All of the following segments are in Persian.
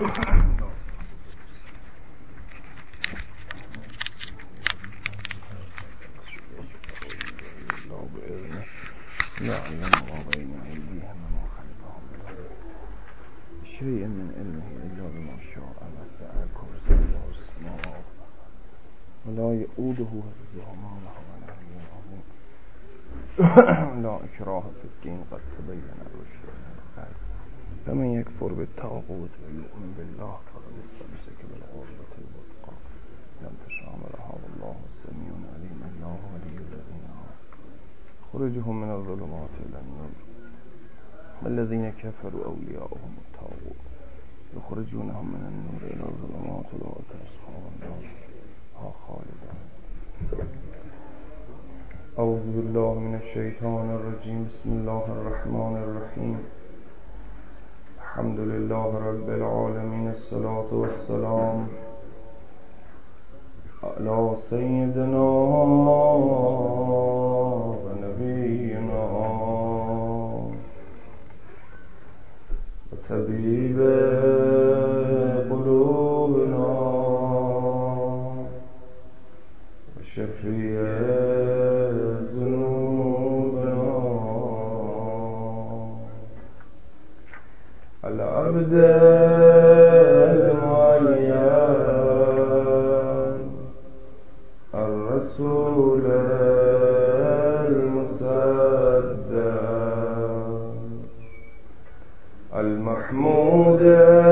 يعلم ما بين أيديهم وما خلفهم شيء من علمه إلا بما شاء وسع كرسيه السماوات ولا يؤوده حفظهما وهو العلي العظيم. لا إكراه في الدين قد تبين الرشد من الغي فمن يكفر بالطاغوت ويؤمن بالله فقد استمسك بالعروة الوثقى لا انفصام لها والله السميع العليم. الله ولي الذين آمنوا يخرجهم من الظلمات إلى النور والذين كفروا أولياؤهم الطاغوت يخرجونهم من النور إلى الظلمات أولئك أصحاب النار هم خالدون. أعوذ بالله من الشيطان الرجيم. بسم الله الرحمن الرحيم. الحمد لله رب العالمين. الصلاة والسلام على سيدنا ونبينا وطبيب قلوبنا وشفيع ذنوبنا العبد المعين الرسول المصدق المحمود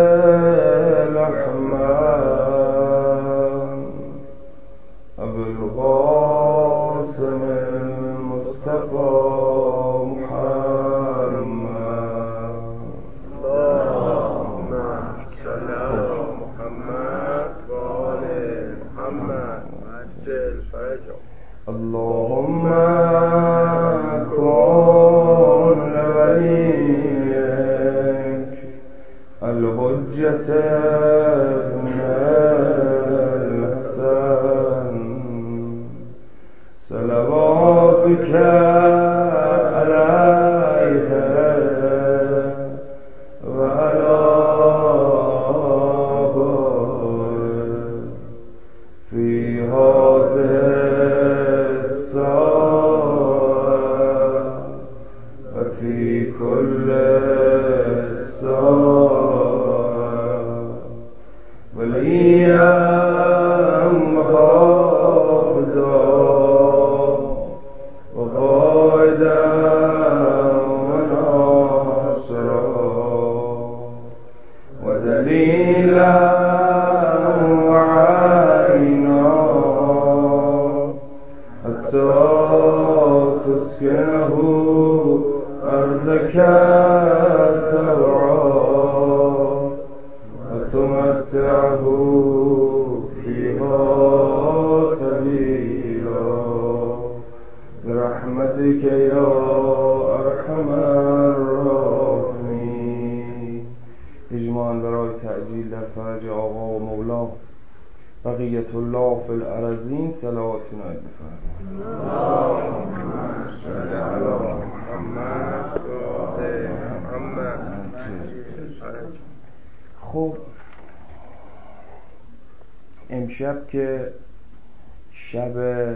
الأحمد أبو القاسم المصطفى محمد. اللهم صل على محمد وآل محمد عجل فرجه. اللهم كن لوليك الحجة ابن الحسن صلواتك عليه وعلى آبائه في هذه الساعة وفي كل ساعة وليا محافظا وقائدا وناصرا ودليلا وعينا حتى تسكنه أرضك سوعا وتمتعه فيها طويلا برحمتك يا أرحم الراحمين. اجماعاً برای تعجیل در فرج آقا و مولا بقیت الله فی الارضین صلواتنا بفرمایید. اللهم صل علی محمد و آل محمد. خب امشب که شب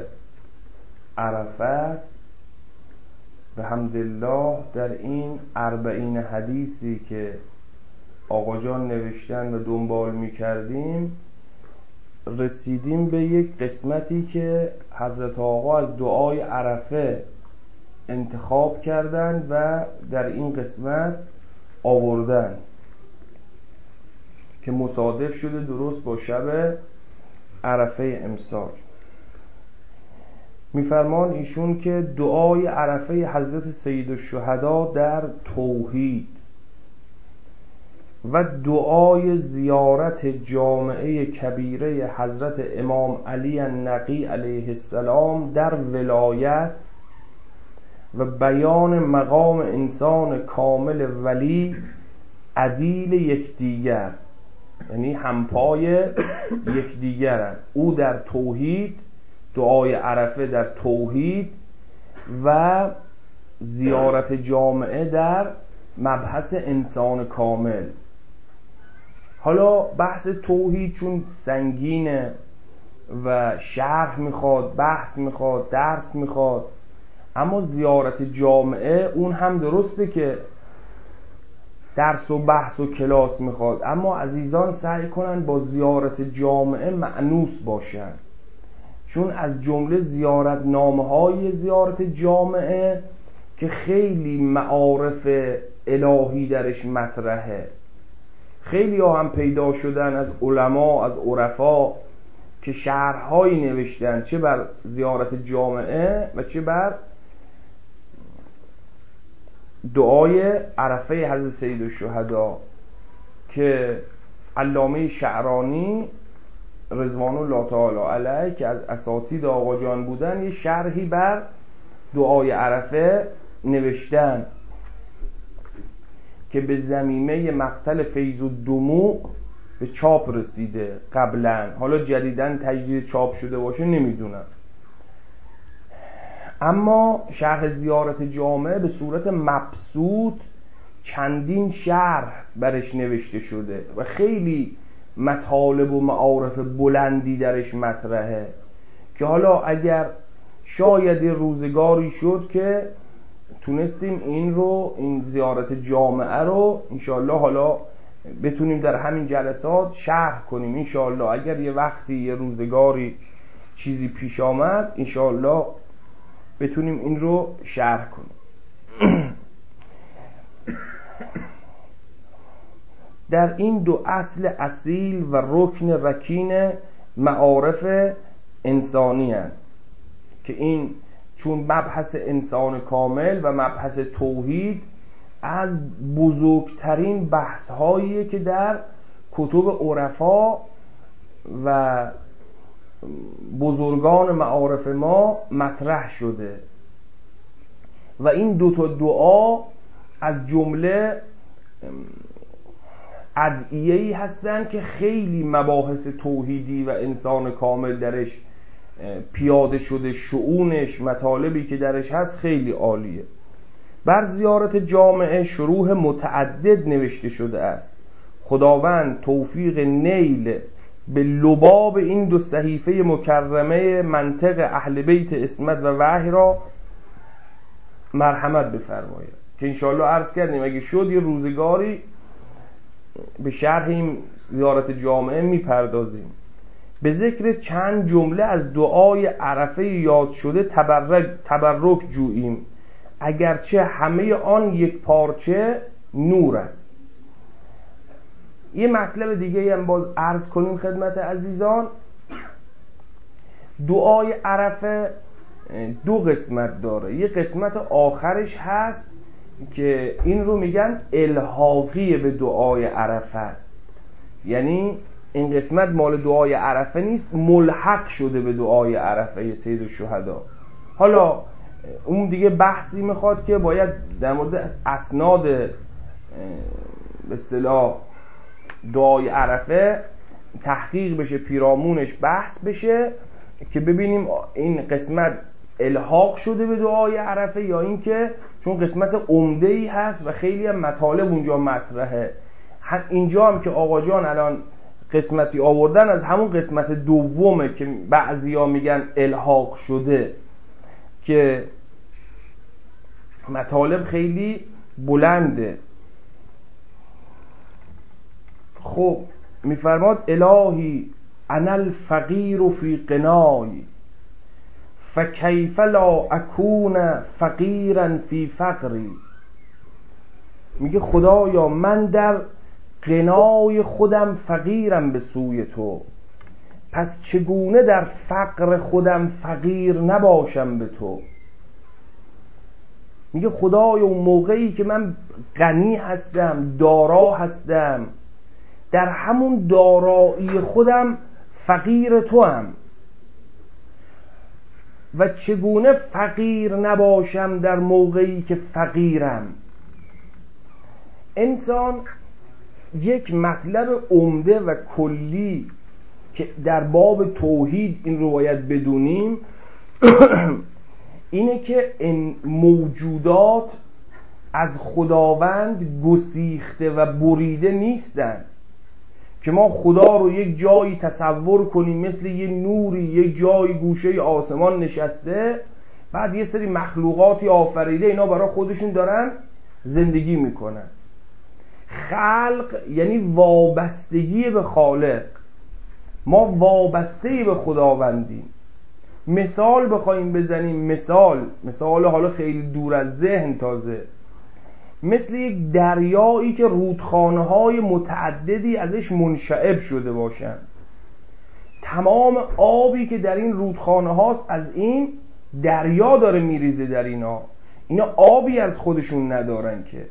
عرفه است به حمدالله در این 40 حدیثی که آقا جان نوشتن و دنبال می کردیم رسیدیم به یک قسمتی که حضرت آقا از دعای عرفه انتخاب کردن و در این قسمت آوردن که مصادف شده درست با شب عرفه امسال. میفرمان ایشون که دعای عرفه حضرت سید الشهدا در توحید و دعای زیارت جامعه کبیره حضرت امام علی النقی علیه السلام در ولایت و بیان مقام انسان کامل ولی عدیل یکدیگر، یعنی همپای یکدیگرند. او در توحید، دعای عرفه در توحید و زیارت جامعه در مبحث انسان کامل. حالا بحث توحید چون سنگینه و شرح میخواد، بحث میخواد، درس میخواد، اما زیارت جامعه اون هم درسته که درس و بحث و کلاس میخواد، اما عزیزان سعی کنن با زیارت جامعه مأنوس باشن، چون از جمله زیارت نامه‌های زیارت جامعه که خیلی معارف الهی درش مطرحه. خیلی ها هم پیدا شدن از علما، از عرفا که شرح‌هایی نوشتن، چه بر زیارت جامعه و چه بر دعای عرفه حضرت سیدالشهدا که علامه شعرانی رضوان الله تعالی علیه که از اساتید آقا جان بودن یه شرحی بر دعای عرفه نوشتن که به ضمیمه مقتل فیض الدموع به چاپ رسیده قبلا، حالا جدیداً تجدید چاپ شده باشه نمیدونم، اما شرح زیارت جامعه به صورت مبسوط چندین شرح برش نوشته شده و خیلی مطالب و معارف بلندی درش مطرحه که حالا اگر شاید روزگاری شد که تونستیم این زیارت جامعه رو انشاءالله حالا بتونیم در همین جلسات شرح کنیم انشاءالله. اگر یه وقتی یه روزگاری چیزی پیش آمد انشاءالله بتونیم این رو شرح کنیم. در این دو اصل اصیل و رکن رکین معارف انسانی هست که این چون مبحث انسان کامل و مبحث توحید از بزرگترین بحث هایی که در کتب عرفا و بزرگان معارف ما مطرح شده و این دو تا دعا از جمله ادعیه‌ای هستند که خیلی مباحث توحیدی و انسان کامل درش پیاده شده، شؤونش، مطالبی که درش هست خیلی عالیه. بر زیارت جامعه شروح متعدد نوشته شده است. خداوند توفیق نیل به لباب این دو صحیفه مکرمه منطق اهل بیت عصمت و وحی را مرحمت بفرماید که انشاءالله عرض کردیم اگه شد یه روزگاری به شرح این زیارت جامعه میپردازیم. به ذکر چند جمله از دعای عرفه یاد شده تبرک جوییم، اگرچه همه آن یک پارچه نور است. یه مطلب دیگه هم باز عرض کنیم خدمت عزیزان. دعای عرفه دو قسمت داره. یه قسمت آخرش هست که این رو میگن الحاقی به دعای عرفه است، یعنی این قسمت مال دعای عرفه نیست، ملحق شده به دعای عرفه سیدالشهدا. حالا اون دیگه بحثی میخواد که باید در مورد اسناد به اصطلاح دعای عرفه تحقیق بشه، پیرامونش بحث بشه که ببینیم این قسمت الحاق شده به دعای عرفه یا این که چون قسمت عمده‌ای هست و خیلی هم مطالب اونجا مطرحه. اینجا هم که آقا جان الان قسمتی آوردن از همون قسمت دومه که بعضیا میگن الحاق شده که مطالب خیلی بلنده. خب میفرماد الهی انا الفقیر فی قنای فکیف لا اکون فقیرا فی فقری. میگه خدایا من در غنای خودم فقیرم به سوی تو، پس چگونه در فقر خودم فقیر نباشم به تو. میگه خدایا اون موقعی که من غنی هستم، دارا هستم، در همون دارایی خودم فقیر تو هم، و چگونه فقیر نباشم در موقعی که فقیرم. انسان یک مطلب عمده و کلی که در باب توحید این رو باید بدونیم اینه که این موجودات از خداوند گسیخته و بریده نیستن، که ما خدا رو یک جایی تصور کنیم مثل یه نوری یک جایی گوشه آسمان نشسته، بعد یه سری مخلوقاتی آفریده، اینا برای خودشون دارن زندگی میکنن. خلق یعنی وابستگی به خالق. ما وابسته به خداوندیم. مثال بخوایم بزنیم، مثال حالا خیلی دور از ذهن تازه، مثل یک دریایی که رودخانه‌های متعددی ازش منشعب شده باشن. تمام آبی که در این رودخانه هاست از این دریا داره میریزه در اینا آبی از خودشون ندارن که.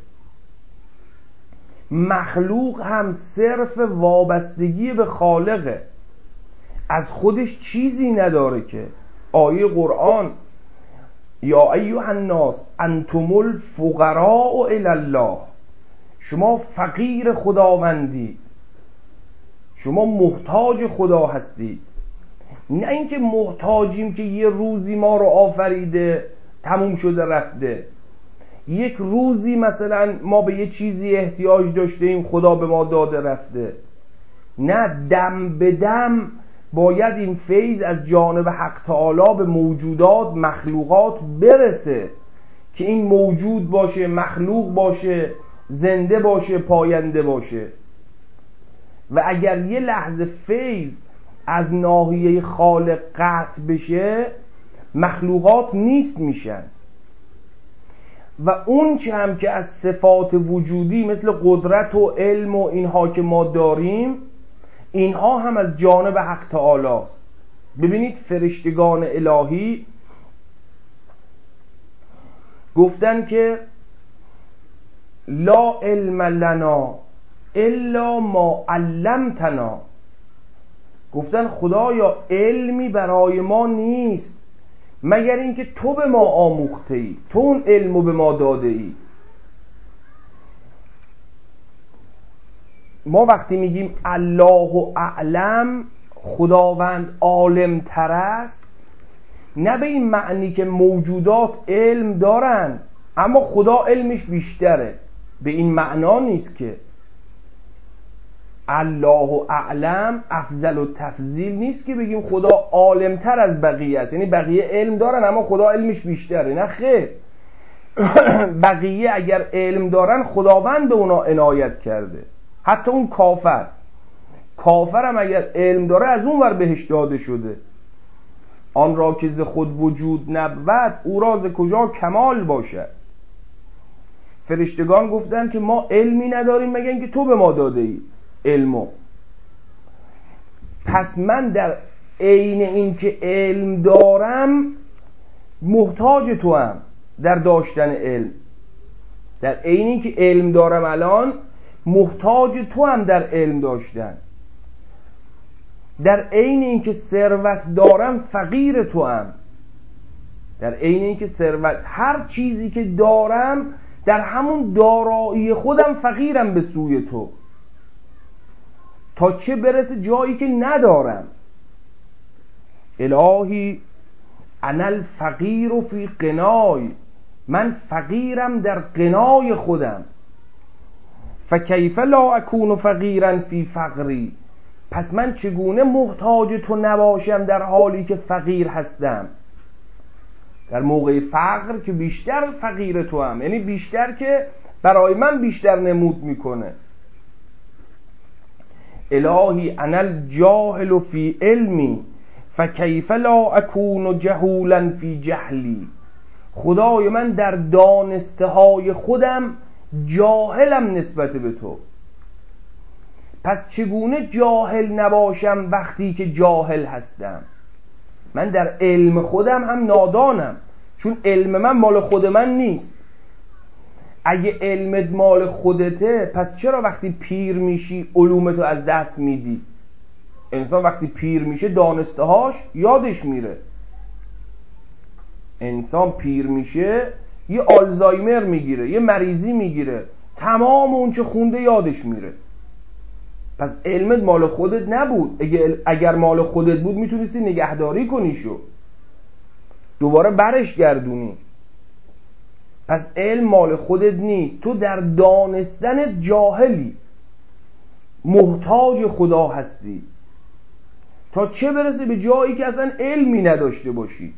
مخلوق هم صرف وابستگی به خالقه، از خودش چیزی نداره که. آیه قرآن یا ایها الناس انتم الفقراء الی الله، شما فقیر خداوندی، شما محتاج خدا هستید. نه اینکه محتاجیم که یه روزی ما رو آفریده تموم شده رفته، یک روزی مثلا ما به یه چیزی احتیاج داشتیم خدا به ما داده رفته. نه، دم به دم باید این فیض از جانب حق تعالی به موجودات مخلوقات برسه که این موجود باشه، مخلوق باشه، زنده باشه، پاینده باشه. و اگر یه لحظه فیض از ناحیه خالق قطع بشه، مخلوقات نیست میشن. و اون چه هم که از صفات وجودی مثل قدرت و علم و اینها که ما داریم، اینها هم از جانب حق تعالی است. ببینید فرشتگان الهی گفتن که لا علم لنا الا ما علمتنا. گفتن خدایا علمی برای ما نیست مگر اینکه تو به ما آموخته ای، تو اون علمو به ما داده ای. ما وقتی میگیم الله اعلم، خداوند عالم تر است، نه به این معنی که موجودات علم دارن اما خدا علمش بیشتره، به این معنا نیست که. الله اعلم افضل و تفضیل نیست که بگیم خدا عالم تر از بقیه است، یعنی بقیه علم دارن اما خدا علمش بیشتره. نه خیر، بقیه اگر علم دارن خداوند به اونا عنایت کرده. حتی اون کافر هم اگر علم داره از اون ور بهش داده شده. آن را که ز خود وجود نبود او را ز کجا کمال باشد. فرشتگان گفتن که ما علمی نداریم مگر اینکه تو به ما داده ای علمو. پس من در عین این که علم دارم محتاج تو هم در داشتن علم. در عین این که علم دارم الان محتاج تو هم در علم داشتن. در عین این که ثروت دارم فقیر تو هم. در عین این که ثروت، هر چیزی که دارم در همون دارایی خودم فقیرم به سوی تو، تا چه برسه جایی که ندارم. الهی انا الفقیر فی غنای، من فقیرم در غنای خودم. فکیف لا اکون فقیرا فی فقری، پس من چگونه محتاج تو نباشم در حالی که فقیر هستم. در موقع فقر که بیشتر فقیر تو هم، یعنی بیشتر که برای من بیشتر نمود میکنه. الهی انا الجاهل فی علمی فکیف لا اکون جهولا فی جهلی. خدای من در دانسته های خودم جاهلم نسبت به تو، پس چگونه جاهل نباشم وقتی که جاهل هستم. من در علم خودم هم نادانم، چون علم من مال خود من نیست. اگه علمت مال خودته پس چرا وقتی پیر میشی علومتو از دست میدی؟ انسان وقتی پیر میشه دانسته هاش یادش میره. انسان پیر میشه یه آلزایمر میگیره، یه مریضی میگیره، تمام اون چه خونده یادش میره. پس علمت مال خودت نبود. اگر مال خودت بود میتونستی نگهداری کنیشو، دوباره برش گردونی. پس علم مال خودت نیست، تو در دانستن جاهلی. محتاج خدا هستی، تا چه برسه به جایی که اصلا علمی نداشته باشی.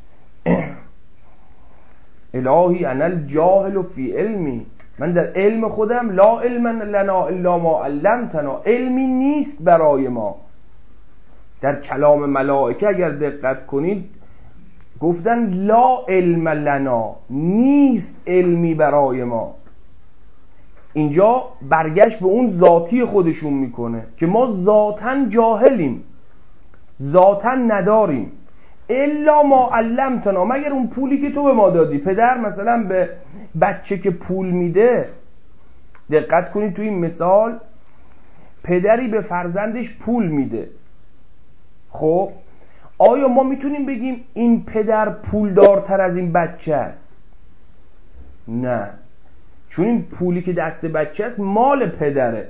الهی انا الجاهل فی علمی، من در علم خودم لا علم لنا الا ما علمتنا، علمی نیست برای ما. در کلام ملائکه اگر دقت کنید گفتن لا علم لنا، نیست علمی برای ما. اینجا برگشت به اون ذاتی خودشون میکنه که ما ذاتاً جاهلیم، ذاتاً نداریم. الا ما علمتنا، مگر اون پولی که تو به ما دادی. پدر مثلا به بچه که پول میده، دقت کنید تو این مثال، پدری به فرزندش پول میده. خب آیا ما میتونیم بگیم این پدر پولدارتر از این بچه است؟ نه، چون این پولی که دست بچه است مال پدره.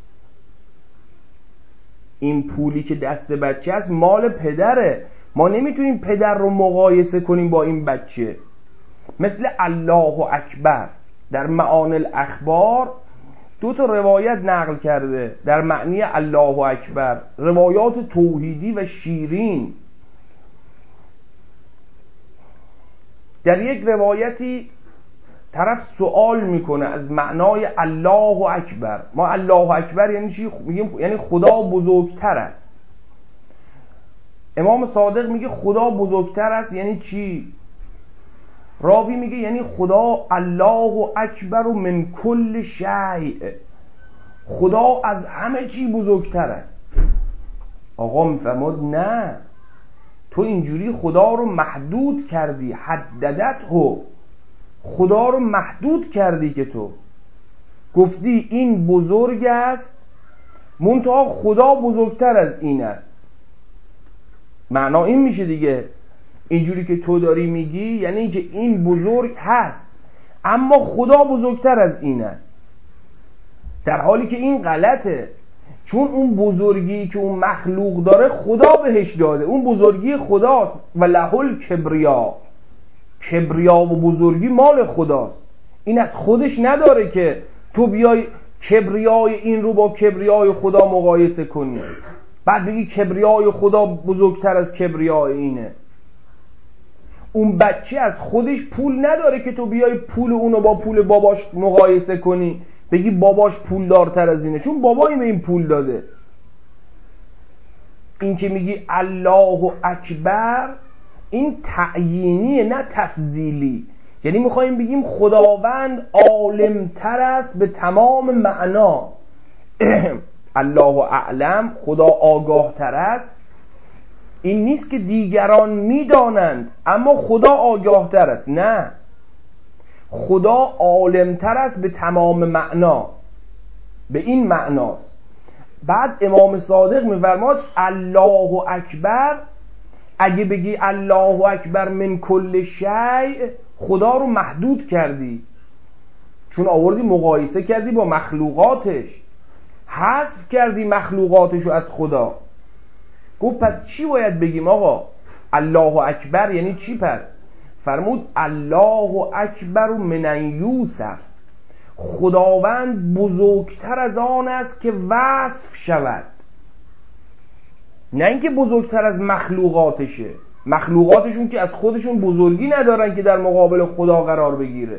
این پولی که دست بچه است مال پدره. ما نمیتونیم پدر رو مقایسه کنیم با این بچه. مثل الله اکبر در معانی الاخبار 2 روایت نقل کرده در معنی الله اکبر، روایات توحیدی و شیرین. در یک روایتی طرف سوال میکنه از معنای الله اکبر. ما الله اکبر یعنی چی؟ میگیم یعنی خدا بزرگتر است. امام صادق میگه خدا بزرگتر است یعنی چی؟ راوی میگه یعنی خدا الله اکبر من کل شیء، خدا از همه چی بزرگتر است. آقا میفرماد نه، تو اینجوری خدا رو محدود کردی، حددته، خدا رو محدود کردی که تو گفتی این بزرگ است منتها خدا بزرگتر از این است. معنا این میشه دیگه، اینجوری که تو داری میگی یعنی اینکه این بزرگ هست اما خدا بزرگتر از این است، در حالی که این غلطه. چون اون بزرگی که اون مخلوق داره خدا بهش داده، اون بزرگی خداست. و له الکبریا، کبریا و بزرگی مال خداست. این از خودش نداره که تو بیای کبریای این رو با کبریای خدا مقایسه کنی، بعد بگی کبریای خدا بزرگتر از کبریای اینه. اون بچه از خودش پول نداره که تو بیای پول اونو با پول باباش مقایسه کنی، بگی باباش پول دارتر از اینه، چون بابایی به این پول داده. این که میگی الله اکبر این تعیینیه نه تفضیلی، یعنی میخوایم بگیم خداوند عالمتر است به تمام معنا. الله اعلم، خدا آگاه تر است. این نیست که دیگران میدانند اما خدا آگاه تر است، نه، خدا عالمتر است به تمام معنا، به این معناست. بعد امام صادق میفرماد الله اکبر، اگه بگی الله اکبر من کل شیء خدا رو محدود کردی، چون آوردی مقایسه کردی با مخلوقاتش، حذف کردی مخلوقاتش رو از خدا. گفت پس چی باید بگیم آقا؟ الله اکبر یعنی چی پس؟ فرمود الله اکبر من ان یوصف، خداوند بزرگتر از آن است که وصف شود، نه اینکه بزرگتر از مخلوقاتشه. مخلوقاتشون که از خودشون بزرگی ندارن که در مقابل خدا قرار بگیره.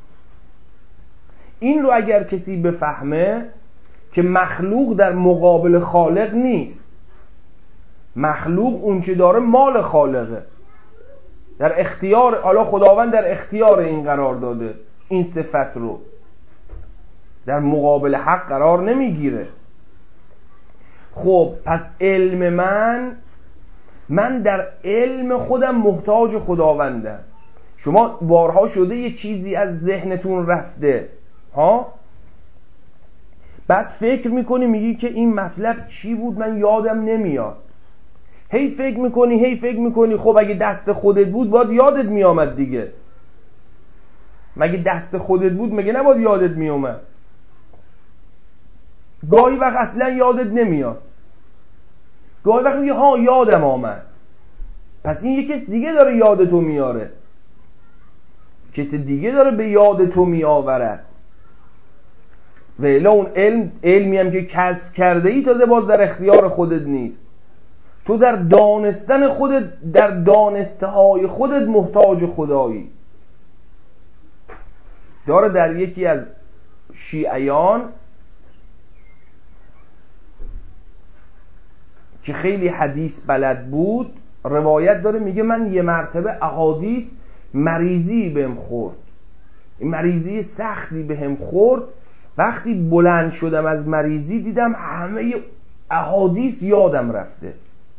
این رو اگر کسی بفهمه که مخلوق در مقابل خالق نیست، مخلوق اون چه داره مال خالقه، در اختیار، حالا خداوند در اختیار این قرار داده، این صفت رو در مقابل حق قرار نمیگیره. خب پس علم من در علم خودم محتاج خداوندم. شما بارها شده یه چیزی از ذهنتون رفته ها، بعد فکر میکنی میگی که این مطلب چی بود من یادم نمیاد، هی فکر میکنی خب اگه دست خودت بود باید یادت میامد دیگه. مگه دست خودت بود مگه نباید یادت میامد؟ گاهی وقت اصلا یادت نمیاد، گاهی وقت میگی ها یادم آمد. پس این یه کس دیگه داره یادتو میاره، کس دیگه داره به یادتو میآورد. و الا اون علمی هم که کسب کرده ای تازه باز در اختیار خودت نیست. تو در دانستن خودت، در دانسته های خودت محتاج خدایی. داره در یکی از شیعیان که خیلی حدیث بلد بود روایت داره، میگه من یه مرتبه احادیث مریضی بهم خورد، مریضی سختی بهم خورد، وقتی بلند شدم از مریضی دیدم همه احادیث یادم رفته.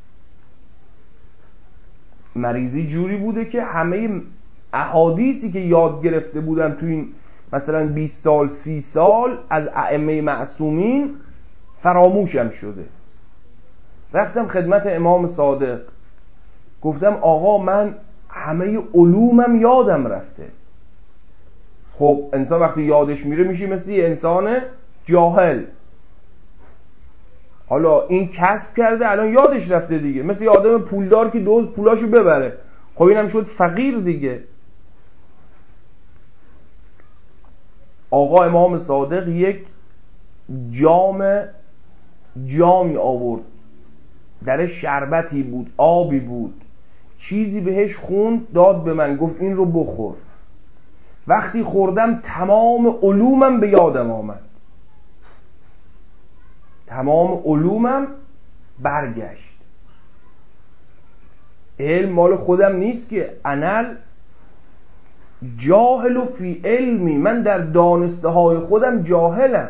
مریضی جوری بوده که همه احادیثی که یاد گرفته بودم تو این مثلا 20 سال 30 سال از ائمه معصومین فراموشم شده. رفتم خدمت امام صادق گفتم آقا من همه علومم یادم رفته. خب انسان وقتی یادش میره میشه مثل یه انسان جاهل. حالا این کسب کرده الان یادش رفته دیگه، مثل یه آدم پولدار که دوز پولاشو ببره، خب اینم شد فقیر دیگه. آقا امام صادق یک جامی آورد، درش شربتی بود، آبی بود، چیزی بهش خوند، داد به من، گفت این رو بخور. وقتی خوردم تمام علومم به یادم آمد، تمام علومم برگشت. علم مال خودم نیست که، انل جاهل فی علمی، من در دانسته های خودم جاهلم.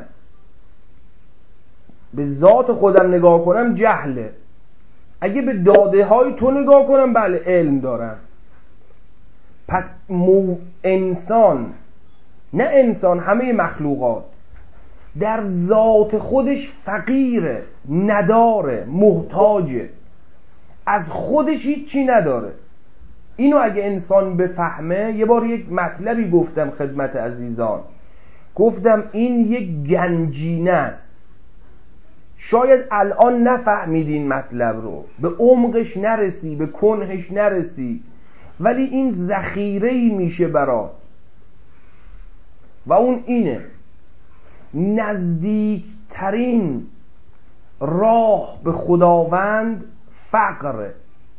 به ذات خودم نگاه کنم جهله، اگه به داده های تو نگاه کنم بله علم دارم. پس انسان، نه انسان، همه مخلوقات در ذات خودش فقیره، نداره، محتاجه، از خودش هیچی نداره. اینو اگه انسان بفهمه، یه بار یک مطلبی گفتم خدمت عزیزان، گفتم این یک گنجینه است. شاید الان نفهمیدین مطلب رو، به عمقش نرسی، به کنهش نرسی، ولی این ذخیره‌ای میشه برات و اون اینه: نزدیکترین راه به خداوند فقره.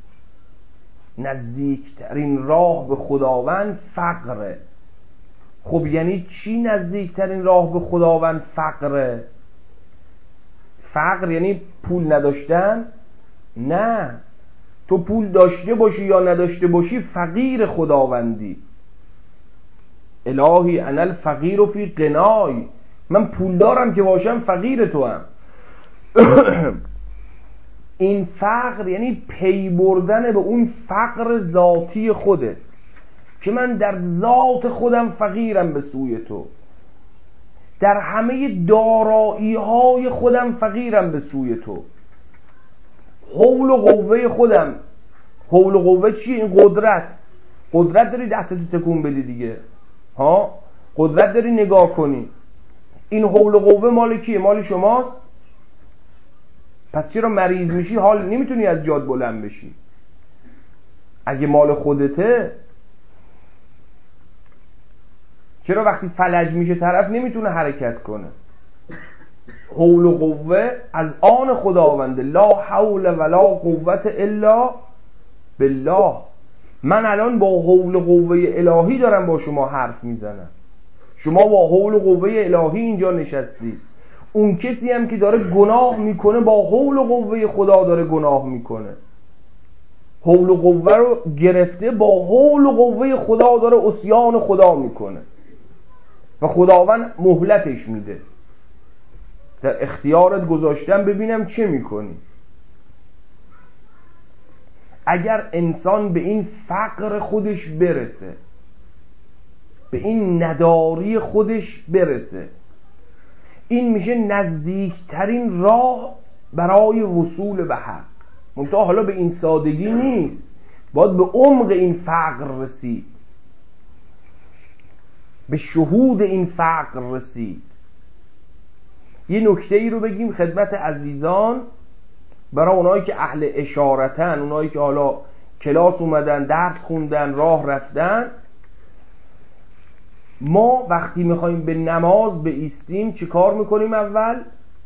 نزدیکترین راه به خداوند فقره. خب یعنی چی نزدیکترین راه به خداوند فقره؟ فقر یعنی پول نداشتن؟ نه، تو پول داشته باشی یا نداشته باشی فقیر خداوندی. الهی انا الفقیر فی غنای، من پول دارم که باشم فقیر تو هم. این فقر یعنی پی بردن به اون فقر ذاتی خوده که من در ذات خودم فقیرم به سوی تو، در همه دارایی های خودم فقیرم به سوی تو. حول و قوه خودم، حول و قوه چیه؟ این قدرت داری دستتو تکون بدی دیگه، ها، قدرت داری نگاه کنی. این حول و قوه مال کیه؟ مال شماست. پس چرا مریض میشی حال نمیتونی از جاد بلند بشی؟ اگه مال خودته، چرا وقتی فلج میشه طرف نمیتونه حرکت کنه؟ حول و قوه از آن خداونده، لا حول ولا قوت الا بالله. من الان با حول و قوه الهی دارم با شما حرف میزنم، شما با حول و قوه الهی اینجا نشستید. اون کسی هم که داره گناه میکنه با حول و قوه خدا داره گناه میکنه، حول و قوه رو گرفته، با حول و قوه خدا داره عصیان خدا میکنه و خداوند مهلتش میده. در اختیارت گذاشتم ببینم چه میکنی. اگر انسان به این فقر خودش برسه، به این نداری خودش برسه، این میشه نزدیکترین راه برای وصول به حق. منتها حالا به این سادگی نیست، باید به عمق این فقر رسید، به شهود این فقر رسید. یه نکته ای رو بگیم خدمت عزیزان، برای اونایی که اهل اشارتن، اونایی که حالا کلاس اومدن، درس خوندن، راه رفتن. ما وقتی میخوایم به نماز بایستیم چی کار میکنیم؟ اول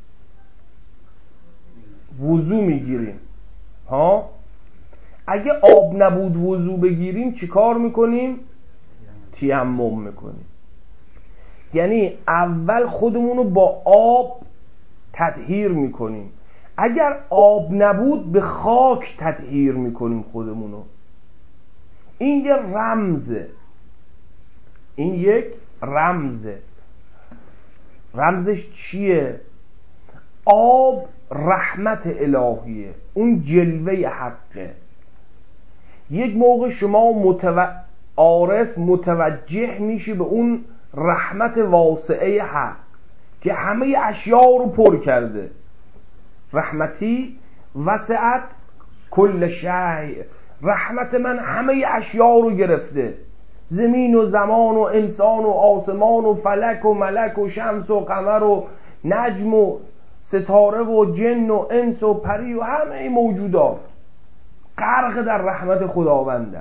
وضو میگیریم. ها، اگه آب نبود وضو بگیریم چی کار میکنیم؟ تیمم میکنیم. یعنی اول خودمونو با آب تطهیر میکنیم. اگر آب نبود به خاک تطهیر میکنیم خودمونو. این یه رمزه، این یک رمزه. رمزش چیه؟ آب رحمت الهیه، اون جلوه حقه. یک موقع شما عارف متوجه میشی به اون رحمت واسعه حق که همه اشیاء رو پر کرده. رحمتی وسعت کل شیء، رحمت من همه اشیاء رو گرفته، زمین و زمان و انسان و آسمان و فلک و ملک و شمس و قمر و نجم و ستاره و جن و انس و پری و همه موجودات غرق در رحمت خداوندن.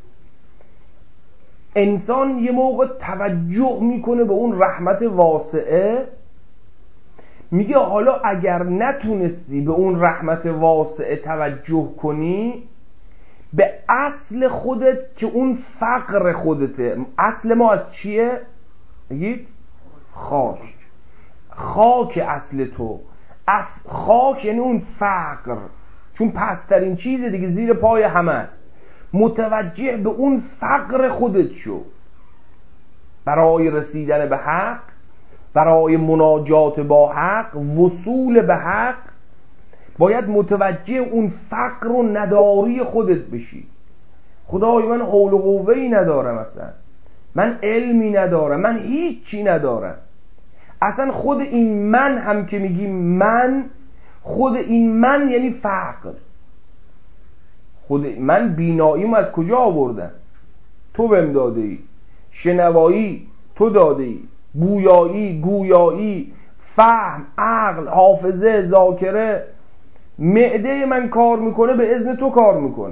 انسان یه موقع توجه میکنه به اون رحمت واسعه، میگه حالا اگر نتونستی به اون رحمت واسعه توجه کنی، به اصل خودت که اون فقر خودته. اصل ما از چیه؟ بگید خاک. خاک اصل تو. خاک یعنی اون فقر، چون پسترین چیز دیگه زیر پای همه است. متوجه به اون فقر خودت شو. برای رسیدن به حق، برای مناجات با حق، وصول به حق، باید متوجه اون فقر و نداری خودت بشی. خدای من حول و قوه‌ای ندارم، اصلا من علمی ندارم، من هیچی ندارم. اصلا خود این من هم که میگی من، خود این من یعنی فقر. خود من بیناییم از کجا آوردم؟ تو بهم داده ای. شنوایی تو داده ای. بویایی، گویایی، فهم، عقل، حافظه، ذاکره. معده من کار میکنه به اذن تو کار میکنه.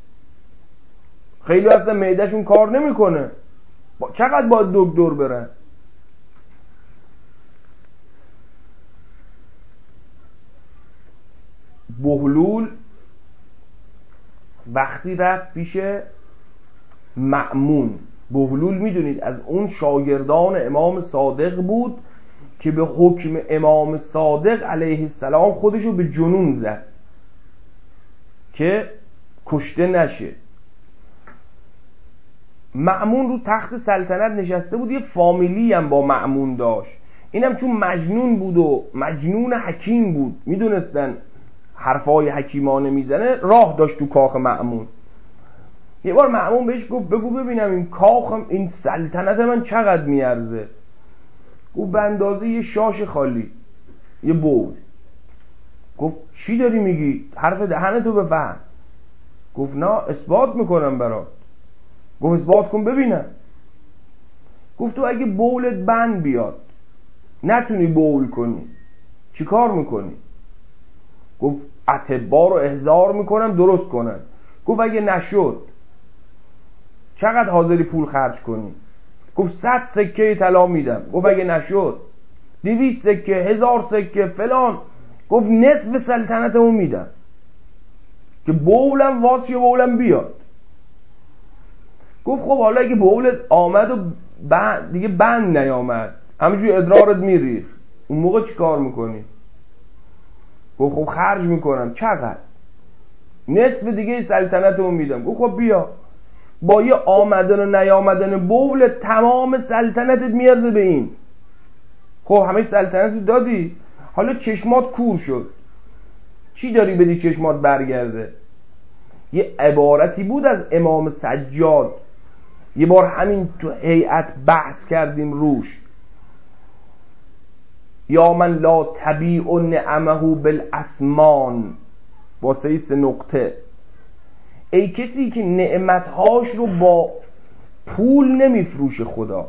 خیلی اصلا معدهشون کار نمیکنه، چقدر باید دکتر برن؟ بهلول وقتی رفت پیش مأمون، بهلول میدونید از اون شاگردان امام صادق بود که به حکم امام صادق علیه السلام خودشو به جنون زد که کشته نشه. مأمون رو تخت سلطنت نشسته بود، یه فامیلی هم با مأمون داشت. اینم چون مجنون بود و مجنون حکیم بود، میدونستن حرفای حکیمانه میزنه، راه داشت تو کاخ مأمون. یه بار مأمون بهش گفت بگو ببینم این کاخم، این سلطنت من چقدر میارزه؟ گفت به اندازه یه شاش خالی، یه بول. گفت چی داری میگی؟ حرف دهنتو بفهم. گفت نه اثبات میکنم برات. گفت اثبات کن ببینم. گفت تو اگه بولت بند بیاد نتونی بول کنی چی کار میکنی؟ گفت اطبا رو احضار میکنم درست کنن. گفت اگه نشد چقدر حاضری پول خرج کنی؟ گفت 100 سکه طلا میدم. گفت اگه نشد 200 سکه، 1000 سکه، فلان. گفت نصف سلطنتمو میدم که بولم واسه بولم بیاد. گفت خب حالا اگه بولت آمد و دیگه بند نیامد، همینجوری ادرارت میریخ، اون موقع چی کار میکنی؟ گفت خب خرج میکنم. چقدر؟ نصف دیگه سلطنتمو میدم. گفت خب بیا. با یه آمدن و نیامدن بول تمام سلطنتت میارزه به این. خب همه سلطنتت دادی، حالا چشمات کور شد، چی داری بدی چشمات برگرده؟ یه عبارتی بود از امام سجاد، یه بار همین تو هیئت بحث کردیم روش. یا من لا تبیع نعمه بالاسمان، واسه 3 نقطه. ای کسی که نعمتهاش رو با پول نمیفروشه خدا.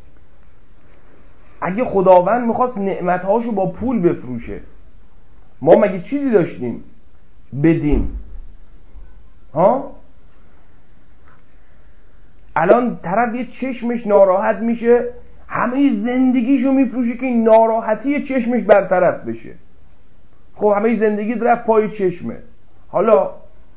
اگه خداوند میخواست نعمتهاش رو با پول بفروشه، ما مگه چیزی داشتیم بدیم؟ ها؟ الان طرف یه چشمش ناراحت میشه، همه زندگیشو میفروشه که این ناراحتی چشمش برطرف بشه. خب همه زندگی رفت پای چشمه، حالا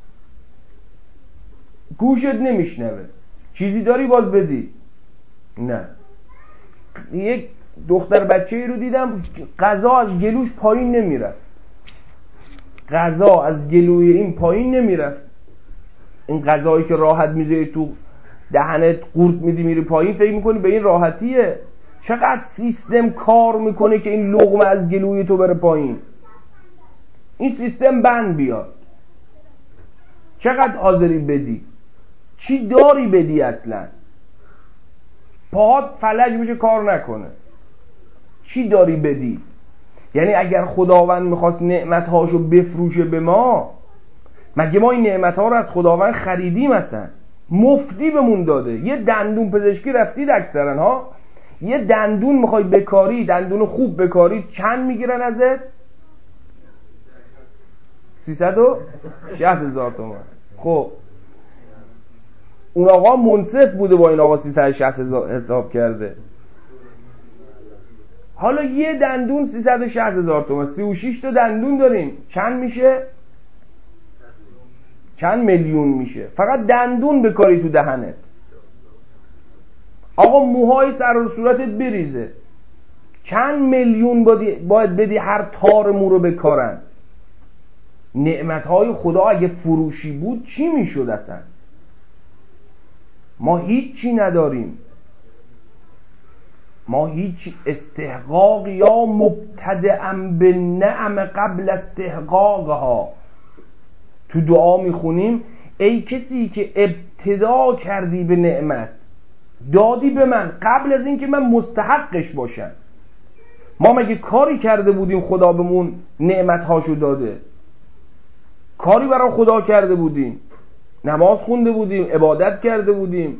گوشت نمیشنوه، چیزی داری باز بدی؟ نه. یک دختر بچه‌ای رو دیدم غذا از گلوش پایین نمیرفت، غذا از گلوی این پایین نمیرفت. این غذایی که راحت میذاری تو دهنت قورت میدی میری پایین، فکر میکنی به این راحتیه؟ چقدر سیستم کار میکنه که این لقمه از گلوی تو بره پایین. این سیستم بند بیاد. چقدر حاضری بدی؟ چی داری بدی اصلا؟ پاهات فلج میشه کار نکنه. چی داری بدی؟ یعنی اگر خداوند میخواست نعمتهاشو بفروشه به ما، مگه ما این نعمتها رو از خداوند خریدیم؟ اصلا مفتی بمون داده. یه دندون پزشکی رفتید اکثرا ها، یه دندون میخوای بکاری، دندون خوب بکاری، چند میگیرن ازت؟ 360,000 تومان. خب اون آقا منصف بوده با این آقا 360,000 حساب کرده. حالا یه دندون 360,000 تومان، 36 تا دندون داریم، چند میشه؟ چند میلیون میشه فقط دندون بکاری تو دهنت. آقا موهای سر و صورتت بریزه، چند میلیون باید بدی هر تار مو رو بکارن؟ نعمتهای خدا اگه فروشی بود چی میشد اصلا؟ ما هیچی نداریم، ما هیچ استحقاق یا مبتدأ بالنعم قبل استحقاقها. تو دعا میخونیم ای کسی که ابتدا کردی به نعمت، دادی به من قبل از اینکه من مستحقش باشم. ما مگه کاری کرده بودیم خدا بهمون نعمتهاشو داده؟ کاری برای خدا کرده بودیم؟ نماز خونده بودیم، عبادت کرده بودیم.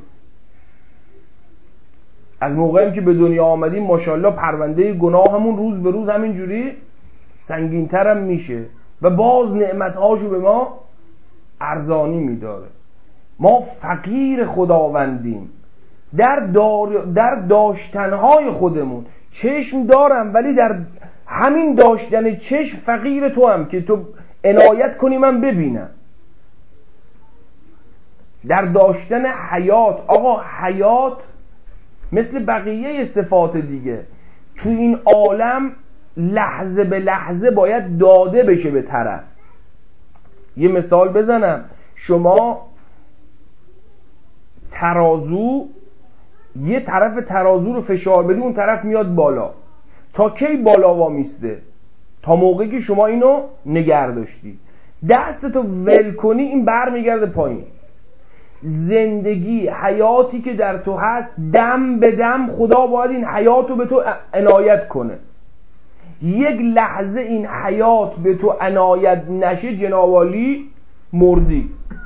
از موقعی که به دنیا آمدیم ماشاءالله پرونده گناهمون روز به روز همینجوری سنگین‌تر هم میشه و باز نعمتهاشو به ما ارزانی میداره. ما فقیر خداوندیم در داشتنهای خودمون. چشم دارم ولی در همین داشتن چشم فقیر تو هم که تو عنایت کنی من ببینم. در داشتن حیات، آقا حیات مثل بقیه صفات دیگه تو این عالم لحظه به لحظه باید داده بشه به طرف. یه مثال بزنم، شما ترازو، یه طرف ترازو رو فشار بدی اون طرف میاد بالا. تا کی بالا وامیسته؟ تا موقعی که شما اینو نگه داشتی. دستتو ول کنی این بر میگرده پایین. زندگی، حیاتی که در تو هست، دم به دم خدا باید این حیاتو به تو عنایت کنه. یک لحظه این حیات به تو عنایت نشه جنابالی مردی.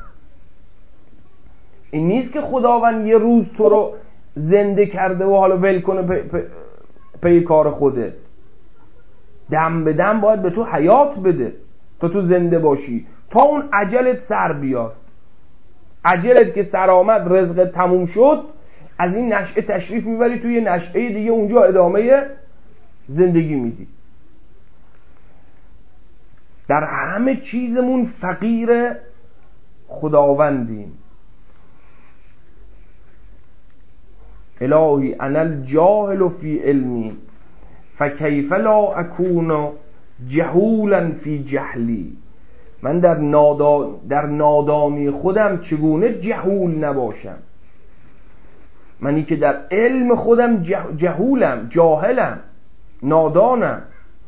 این نیست که خداوند یه روز تو رو زنده کرده و حالا ول کنه پی کار خوده. دم به دم باید به تو حیات بده تا تو زنده باشی، تا اون اجلت سر بیاد. اجلت که سر آمد، رزقت تموم شد، از این نشأه تشریف میبری توی نشأه دیگه، اونجا ادامه زندگی میدی. در همه چیزمون فقیر خداوندیم. الهی انا الجاهل فی علمی فکیف لا اکون جهولا فی جهلی. من در نادانی خودم چگونه جهول نباشم؟ منی که در علم خودم جهولم، جاهلم، نادانم.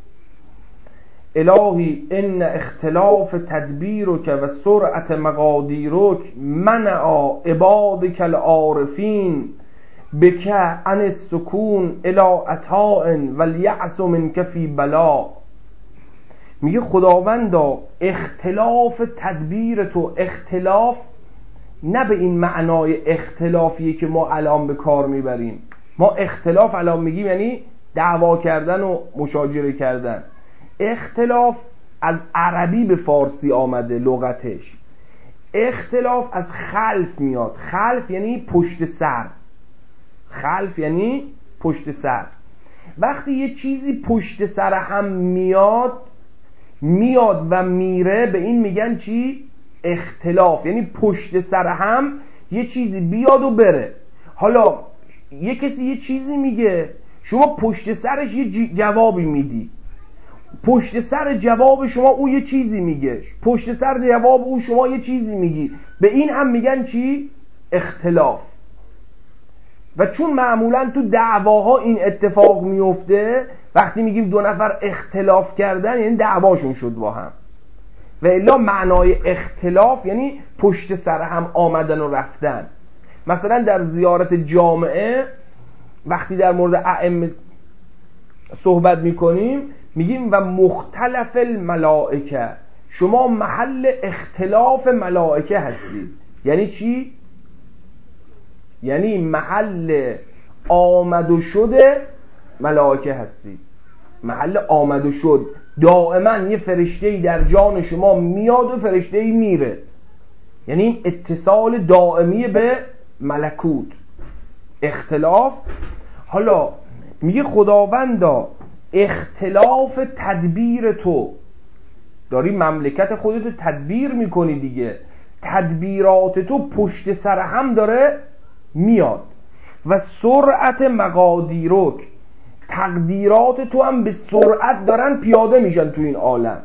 الهی ان اختلاف تدبیرک و سرعت مقادیرک منع عبادک العارفین بک عن السکون الی عطاء والیأس منک فی بلا. میگه خداوندا اختلاف تدبیر تو، اختلاف نه به این معنای اختلافیه که ما الان به کار میبریم. ما اختلاف الان میگیم یعنی دعوا کردن و مشاجره کردن. اختلاف از عربی به فارسی آمده لغتش. اختلاف از خلف میاد. خلف یعنی پشت سر. خلف یعنی پشت سر. وقتی یه چیزی پشت سر هم میاد و میره، به این میگن چی؟ اختلاف. یعنی پشت سر هم یه چیزی بیاد و بره. حالا یه کسی یه چیزی میگه، شما پشت سرش یه جوابی میدی، پشت سر جواب شما او یه چیزی میگه، پشت سر جواب او شما یه چیزی میگی، به این هم میگن چی؟ اختلاف. و چون معمولا تو دعواها این اتفاق میفته، وقتی میگیم دو نفر اختلاف کردن یعنی دعواشون شد با هم. و الا معنای اختلاف یعنی پشت سر هم آمدن و رفتن. مثلا در زیارت جامعه وقتی در مورد ائمه صحبت میکنیم میگیم و مختلف الملائکه، شما محل اختلاف ملائکه هستید. یعنی چی؟ یعنی محل آمد و شده ملائکه هستید. محل آمد و شد. دائما یه فرشته‌ای در جان شما میاد و فرشته‌ای میره، یعنی این اتصال دائمی به ملکوت. اختلاف. حالا میگه خداوندا اختلاف تدبیر تو، داری مملکت خودتو تدبیر میکنی دیگه، تدبیرات تو پشت سر هم داره میاد. و سرعت مقادیرک، تقدیرات تو هم به سرعت دارن پیاده میشن تو این عالم.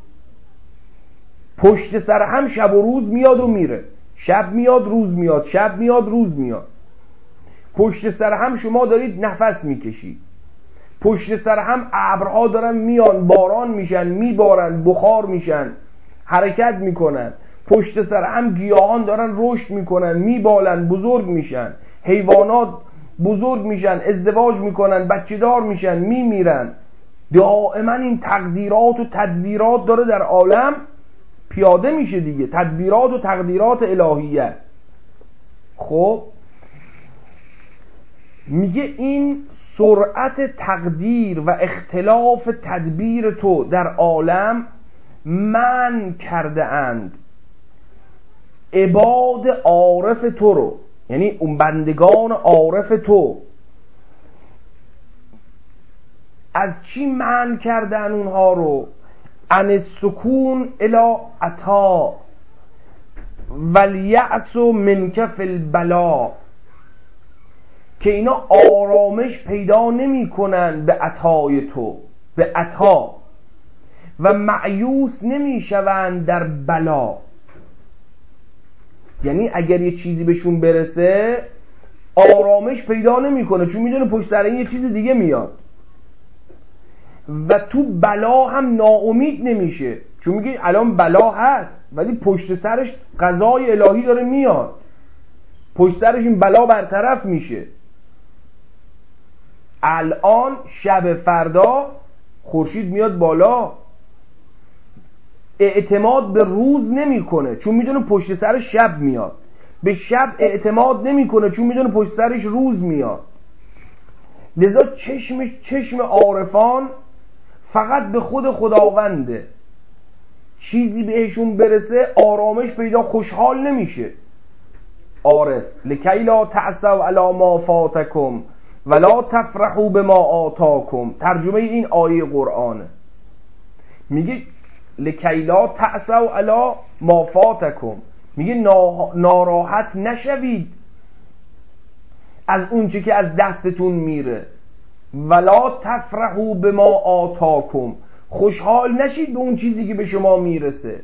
پشت سر هم شب و روز میاد و میره، شب میاد روز میاد، شب میاد روز میاد. پشت سر هم شما دارید نفس میکشید، پشت سر هم ابرها دارن میان، باران میشن، میبارن، بخار میشن، حرکت میکنن. پشت سر هم گیاهان دارن رشد میکنن، میبالن، بزرگ میشن، حیوانات بزرگ میشن، ازدواج میکنن، بچه دار میشن، میمیرن. دائما این تقدیرات و تدبیرات داره در عالم پیاده میشه دیگه. تدبیرات و تقدیرات الهیه است. خب میگه این سرعت تقدیر و اختلاف تدبیر تو در عالم من کرده اند عباد عارف تو رو، یعنی اون بندگان عارف تو. از چی من کردن اونها رو؟ عن السکون الی عطا والیأس منک فی البلا، که اینا آرامش پیدا نمی کنن به عطای تو، به عطا، و مایوس نمی شوند در بلا. یعنی اگر یه چیزی بهشون برسه آرامش پیدا نمی کنه، چون میدونه پشت سر این یه چیز دیگه میاد. و تو بلا هم ناامید نمیشه، چون میگه الان بلا هست ولی پشت سرش قضای الهی داره میاد، پشت سرش این بلا برطرف میشه. الان شب، فردا خورشید میاد بالا. اعتماد به روز نمیکنه چون میدونه پشت سرش شب میاد. به شب اعتماد نمیکنه چون میدونه پشت سرش روز میاد. لذا چشم عارفان فقط به خود خداونده. چیزی بهشون برسه آرامش پیدا، خوشحال نمیشه. عارف لکی لا تعصوا علی ما فاتکم ولا تفرحوا بما آتاکم. ترجمه این آیه قرآنه. میگه لکی لا تعصوا علی ما فاتکم، میگه ناراحت نشوید از اون چی که از دستتون میره. ولا تفرحوا بما آتاکم، خوشحال نشید به اون چیزی که به شما میرسه.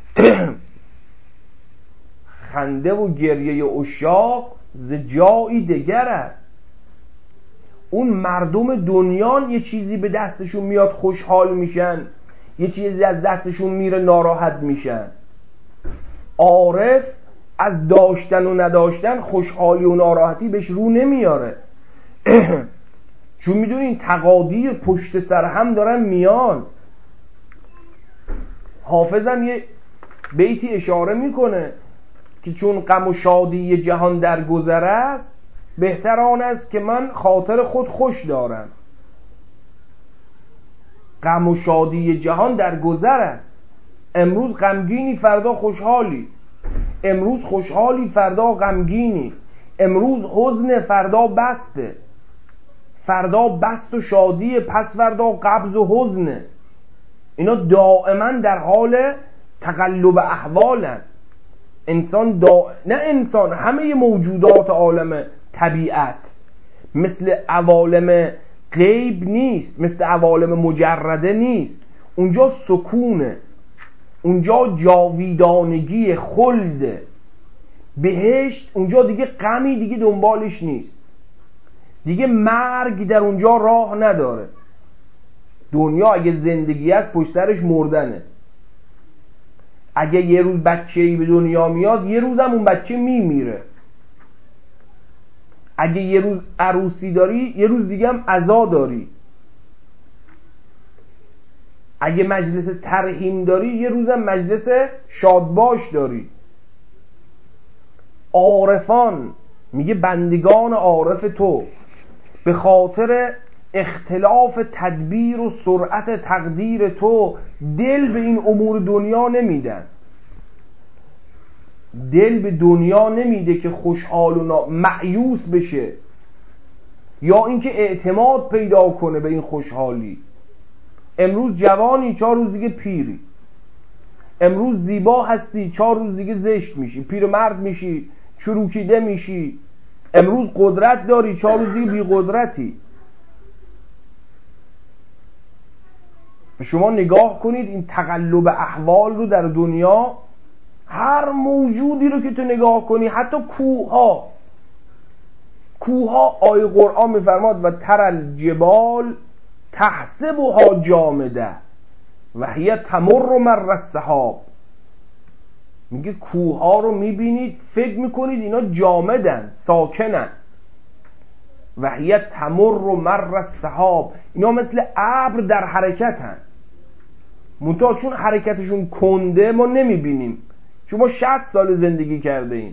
خنده و گریه عشاق ز جایی دگر است. اون مردم دنیان یه چیزی به دستشون میاد خوشحال میشن، یه چیزی از دستشون میره ناراحت میشن. عارف از داشتن و نداشتن خوشحالی و ناراحتی بهش رو نمیاره. چون میدونی این تقادیر پشت سر هم دارن میان. حافظم یه بیتی اشاره میکنه که چون غم و شادی جهان در گذر است، بهتر آن است که من خاطر خود خوش دارم. غم و شادی جهان در گذر است، امروز غمگینی فردا خوشحالی. امروز خوشحالی فردا غمگینی، امروز حزن فردا بسته، فردا بست و شادی پس فردا قبض و حزنه. اینا دائما در حال تقلب احوالن. انسان نه انسان، همه موجودات عالم طبیعت مثل عوالم غیب نیست، مثل عوالم مجرده نیست. اونجا سکونه، اونجا جاویدانگی، خلده، بهشت. اونجا دیگه غمی دیگه دنبالش نیست، دیگه مرگ در اونجا راه نداره. دنیا اگه زندگی است پشت سرش مردنه. اگه یه روز بچه‌ای به دنیا میاد یه روزم اون بچه میمیره. اگه یه روز عروسی داری یه روز دیگه هم عزا داری. اگه مجلس ترحیم داری یه روزم مجلس شادباش داری. عارفان میگه بندگان عارف تو به خاطر اختلاف تدبیر و سرعت تقدیر تو دل به این امور دنیا نمیدن. دل به دنیا نمیده که خوشحال و مایوس بشه یا اینکه اعتماد پیدا کنه به این خوشحالی. امروز جوانی 4 روز دیگه پیری، امروز زیبا هستی 4 روز دیگه زشت میشی، پیرمرد میشی، چروکیده میشی. امروز قدرت داری 4 روز دیگه بی قدرتی. شما نگاه کنید این تقلب احوال رو در دنیا. هر موجودی رو که تو نگاه کنی، حتی کوها آیه قرآن میفرماد و ترى الجبال تحسبها جامده و هی تمر مر السحاب. میگه کوها رو میبینید فکر میکنید اینا جامدن، ساکنن. و هی تمر مر السحاب، اینا مثل ابر در حرکتن، منتها چون حرکتشون کنده ما نمیبینیم، چون ما 60 سال زندگی کرده ایم.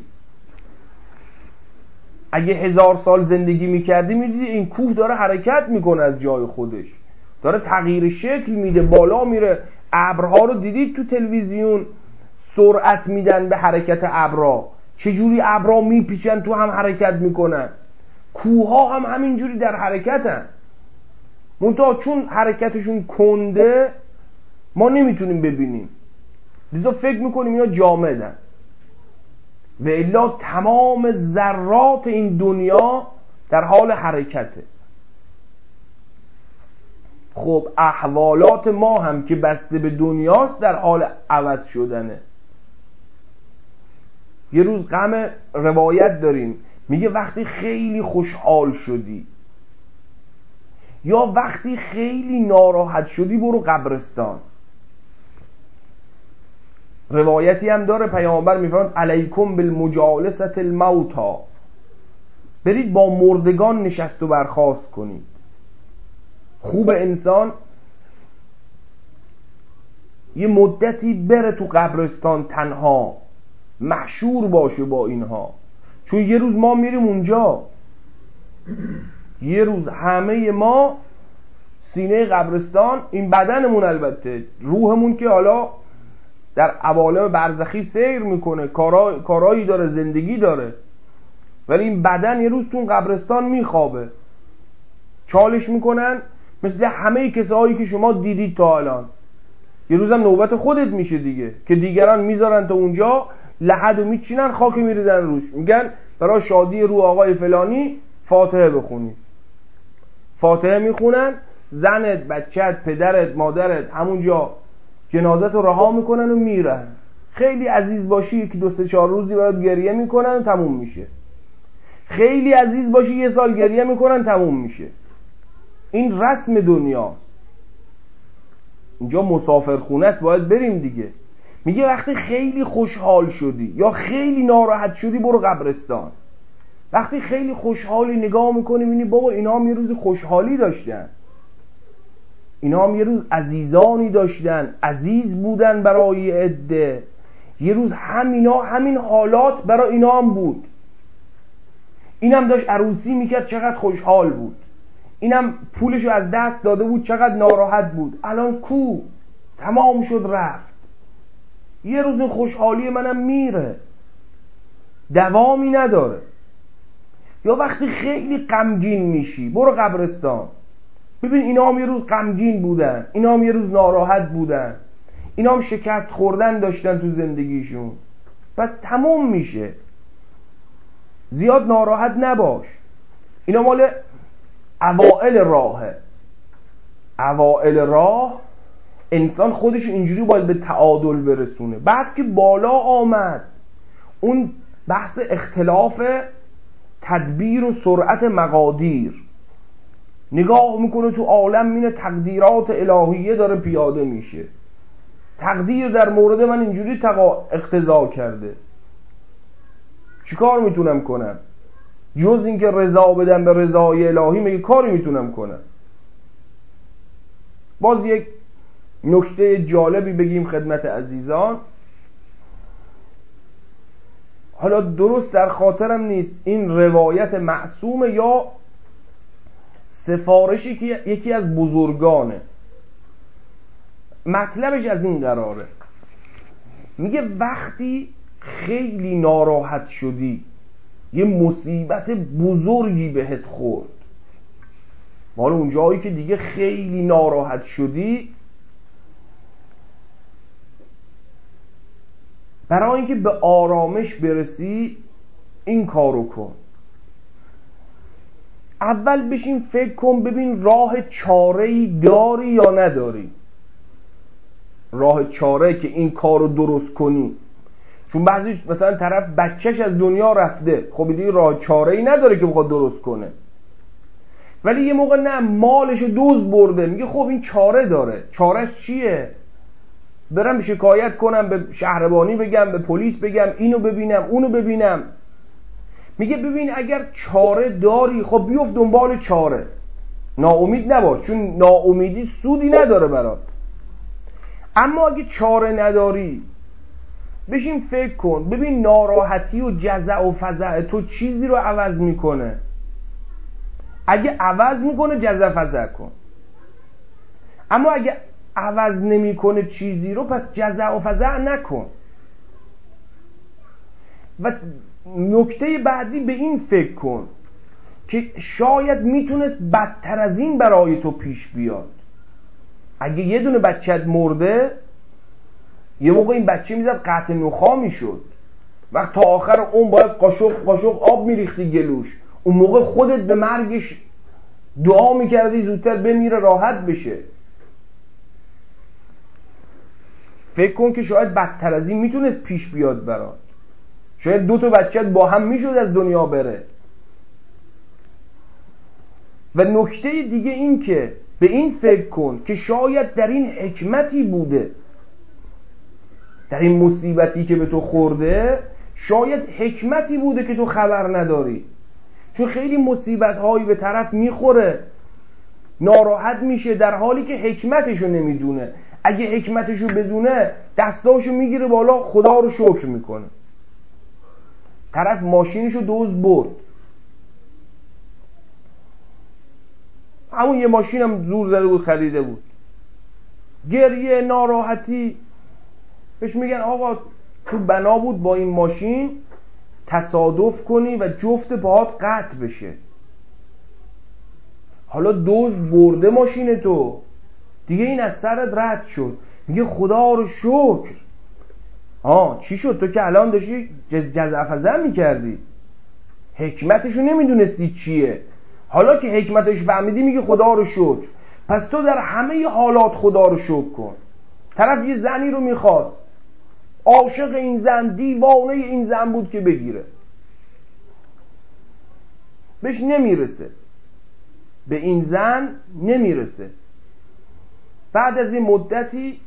اگه 1000 سال زندگی میکردی میدیدی این کوه داره حرکت میکنه از جای خودش، داره تغییر شکل میده، بالا میره. ابرها رو دیدید تو تلویزیون سرعت میدن به حرکت ابرها، چجوری ابرها میپیچن تو هم حرکت میکنن. کوها هم همینجوری در حرکتن، منتها چون حرکتشون کنده ما نمیتونیم ببینیم، لذا فکر میکنیم اینا جامدن. و الا تمام ذرات این دنیا در حال حرکته. خب احوالات ما هم که بسته به دنیاست در حال عوض شدنه. یه روز غم روایت داریم، میگه وقتی خیلی خوشحال شدی یا وقتی خیلی ناراحت شدی برو قبرستان. روایتی هم داره پیامبر میفرماد علیکم بالمجالسه الموتا، برید با مردگان نشست و برخاست کنید. خوب انسان یه مدتی بره تو قبرستان تنها، محشور باشه با اینها، چون یه روز ما میریم اونجا. یه روز همه ما سینه قبرستان، این بدنمون البته، روحمون که حالا در عوالم برزخی سیر میکنه، کارایی داره، زندگی داره، ولی این بدن یه روز تو قبرستان میخوابه. چالش میکنن مثل همه کسایی که شما دیدید تا الان. یه روزم نوبت خودت میشه دیگه، که دیگران میذارن تا اونجا لحد و میچینن، خاک میریزن روش، میگن برای شادی روح آقای فلانی فاتحه بخونی. فاتحه میخونن، زنت، بچت، پدرت، مادرت همونجا جنازت رو رها میکنن و میرن. خیلی عزیز باشی که 2-3-4 روزی برات گریه میکنن و تموم میشه. خیلی عزیز باشی 1 سال گریه میکنن تموم میشه. این رسم دنیاست. اینجا مسافرخونه است، باید بریم دیگه. میگه وقتی خیلی خوشحال شدی یا خیلی ناراحت شدی برو قبرستان. وقتی خیلی خوشحالی نگاه میکنی میبینی بابا اینا هم یه روز خوشحالی داشتن، اینا هم یه روز عزیزانی داشتن، عزیز بودن برای عده. یه روز همین حالات برای اینا هم بود. اینم داشت عروسی میکرد چقدر خوشحال بود، اینم پولشو از دست داده بود چقدر ناراحت بود. الان کو؟ تمام شد رفت. یه روز این خوشحالی منم میره. دوامی نداره. یا وقتی خیلی غمگین میشی برو قبرستان ببین اینا هم یه روز غمگین بودن، اینا هم یه روز ناراحت بودن، اینا هم شکست خوردن داشتن تو زندگیشون، پس تموم میشه. زیاد ناراحت نباش. اینا مال اوائل راهه. اوائل راه انسان خودش اینجوری باید به تعادل برسونه. بعد که بالا آمد اون بحث اختلاف تدبیر و سرعت مقادیر، نگاه میکنه تو عالم مینه تقدیرات الهیه داره پیاده میشه، تقدیر در مورد من اینجوری اقتضا کرده، چیکار میتونم کنم جز اینکه رضا بدم به رضای الهی؟ میگه کاری میتونم کنم. باز یک نکته جالبی بگیم خدمت عزیزان، حالا درست در خاطرم نیست این روایت معصومه یا سفارشی که یکی از بزرگانه، مطلبش از این قراره، میگه وقتی خیلی ناراحت شدی، یه مصیبت بزرگی بهت خورد، مال اون جایی که دیگه خیلی ناراحت شدی، برای اینکه به آرامش برسی این کارو کن. اول بشین فکر کن ببین راه چاره‌ای داری یا نداری، راه چاره که این کارو درست کنی. چون بعضی مثلا طرف بچهش از دنیا رفته، خب دیگه راه چاره‌ای نداره که بخواد درست کنه، ولی یه موقع نه مالشو دزد برده، میگه خب این چاره داره. چارهش چیه؟ برم شکایت کنم، به شهربانی بگم، به پلیس بگم، اینو ببینم اونو ببینم. میگه ببین اگر چاره داری خب بیفت دنبال چاره، ناامید نباش، چون ناامیدی سودی نداره برات. اما اگه چاره نداری بشین فکر کن ببین ناراحتی و جزع و فزع تو چیزی رو عوض میکنه؟ اگه عوض میکنه جزع فزع کن، اما اگه عوض نمیکنه چیزی رو پس جزع و فزع نکن. و نکته بعدی به این فکر کن که شاید میتونست بدتر از این برای تو پیش بیاد. اگه یه دونه بچت مرده، یه موقع این بچه میزد قطع نخا میشد، وقت تا آخر اون باید قاشق آب میریختی گلوش، اون موقع خودت به مرگش دعا میکردی زودتر بمیره راحت بشه. فکر کن که شاید بدتر از این میتونست پیش بیاد برات، شاید 2 تا بچت با هم میشد از دنیا بره. و نکته دیگه این که به این فکر کن که شاید در این حکمتی بوده، در این مصیبتی که به تو خورده شاید حکمتی بوده که تو خبر نداری. چون خیلی مصیبت هایی به طرف میخوره ناراحت میشه در حالی که حکمتشو نمیدونه. اگه حکمتشو بدونه دستاشو میگیره بالا خدا رو شکر میکنه. طرف ماشینشو دزد برد، همون یه ماشینم زور زده بود خریده بود، گریه ناراحتی، بهش میگن آقا تو بنا بود با این ماشین تصادف کنی و جفت پاهات قطع بشه، حالا دزد برده ماشین تو دیگه این از سرت رد شد. میگه خدا رو شکر. چی شد؟ تو که الان داشتی جزع فزع میکردی، حکمتشو نمیدونستی چیه، حالا که حکمتش فهمیدی میگه خدا رو شکر. پس تو در همه حالات خدا رو شکر کن. طرف یه زنی رو میخواست، عاشق این زن، دیوانه این زن بود که بگیره، بهش نمیرسه، به این زن نمیرسه. بعد از این مدتی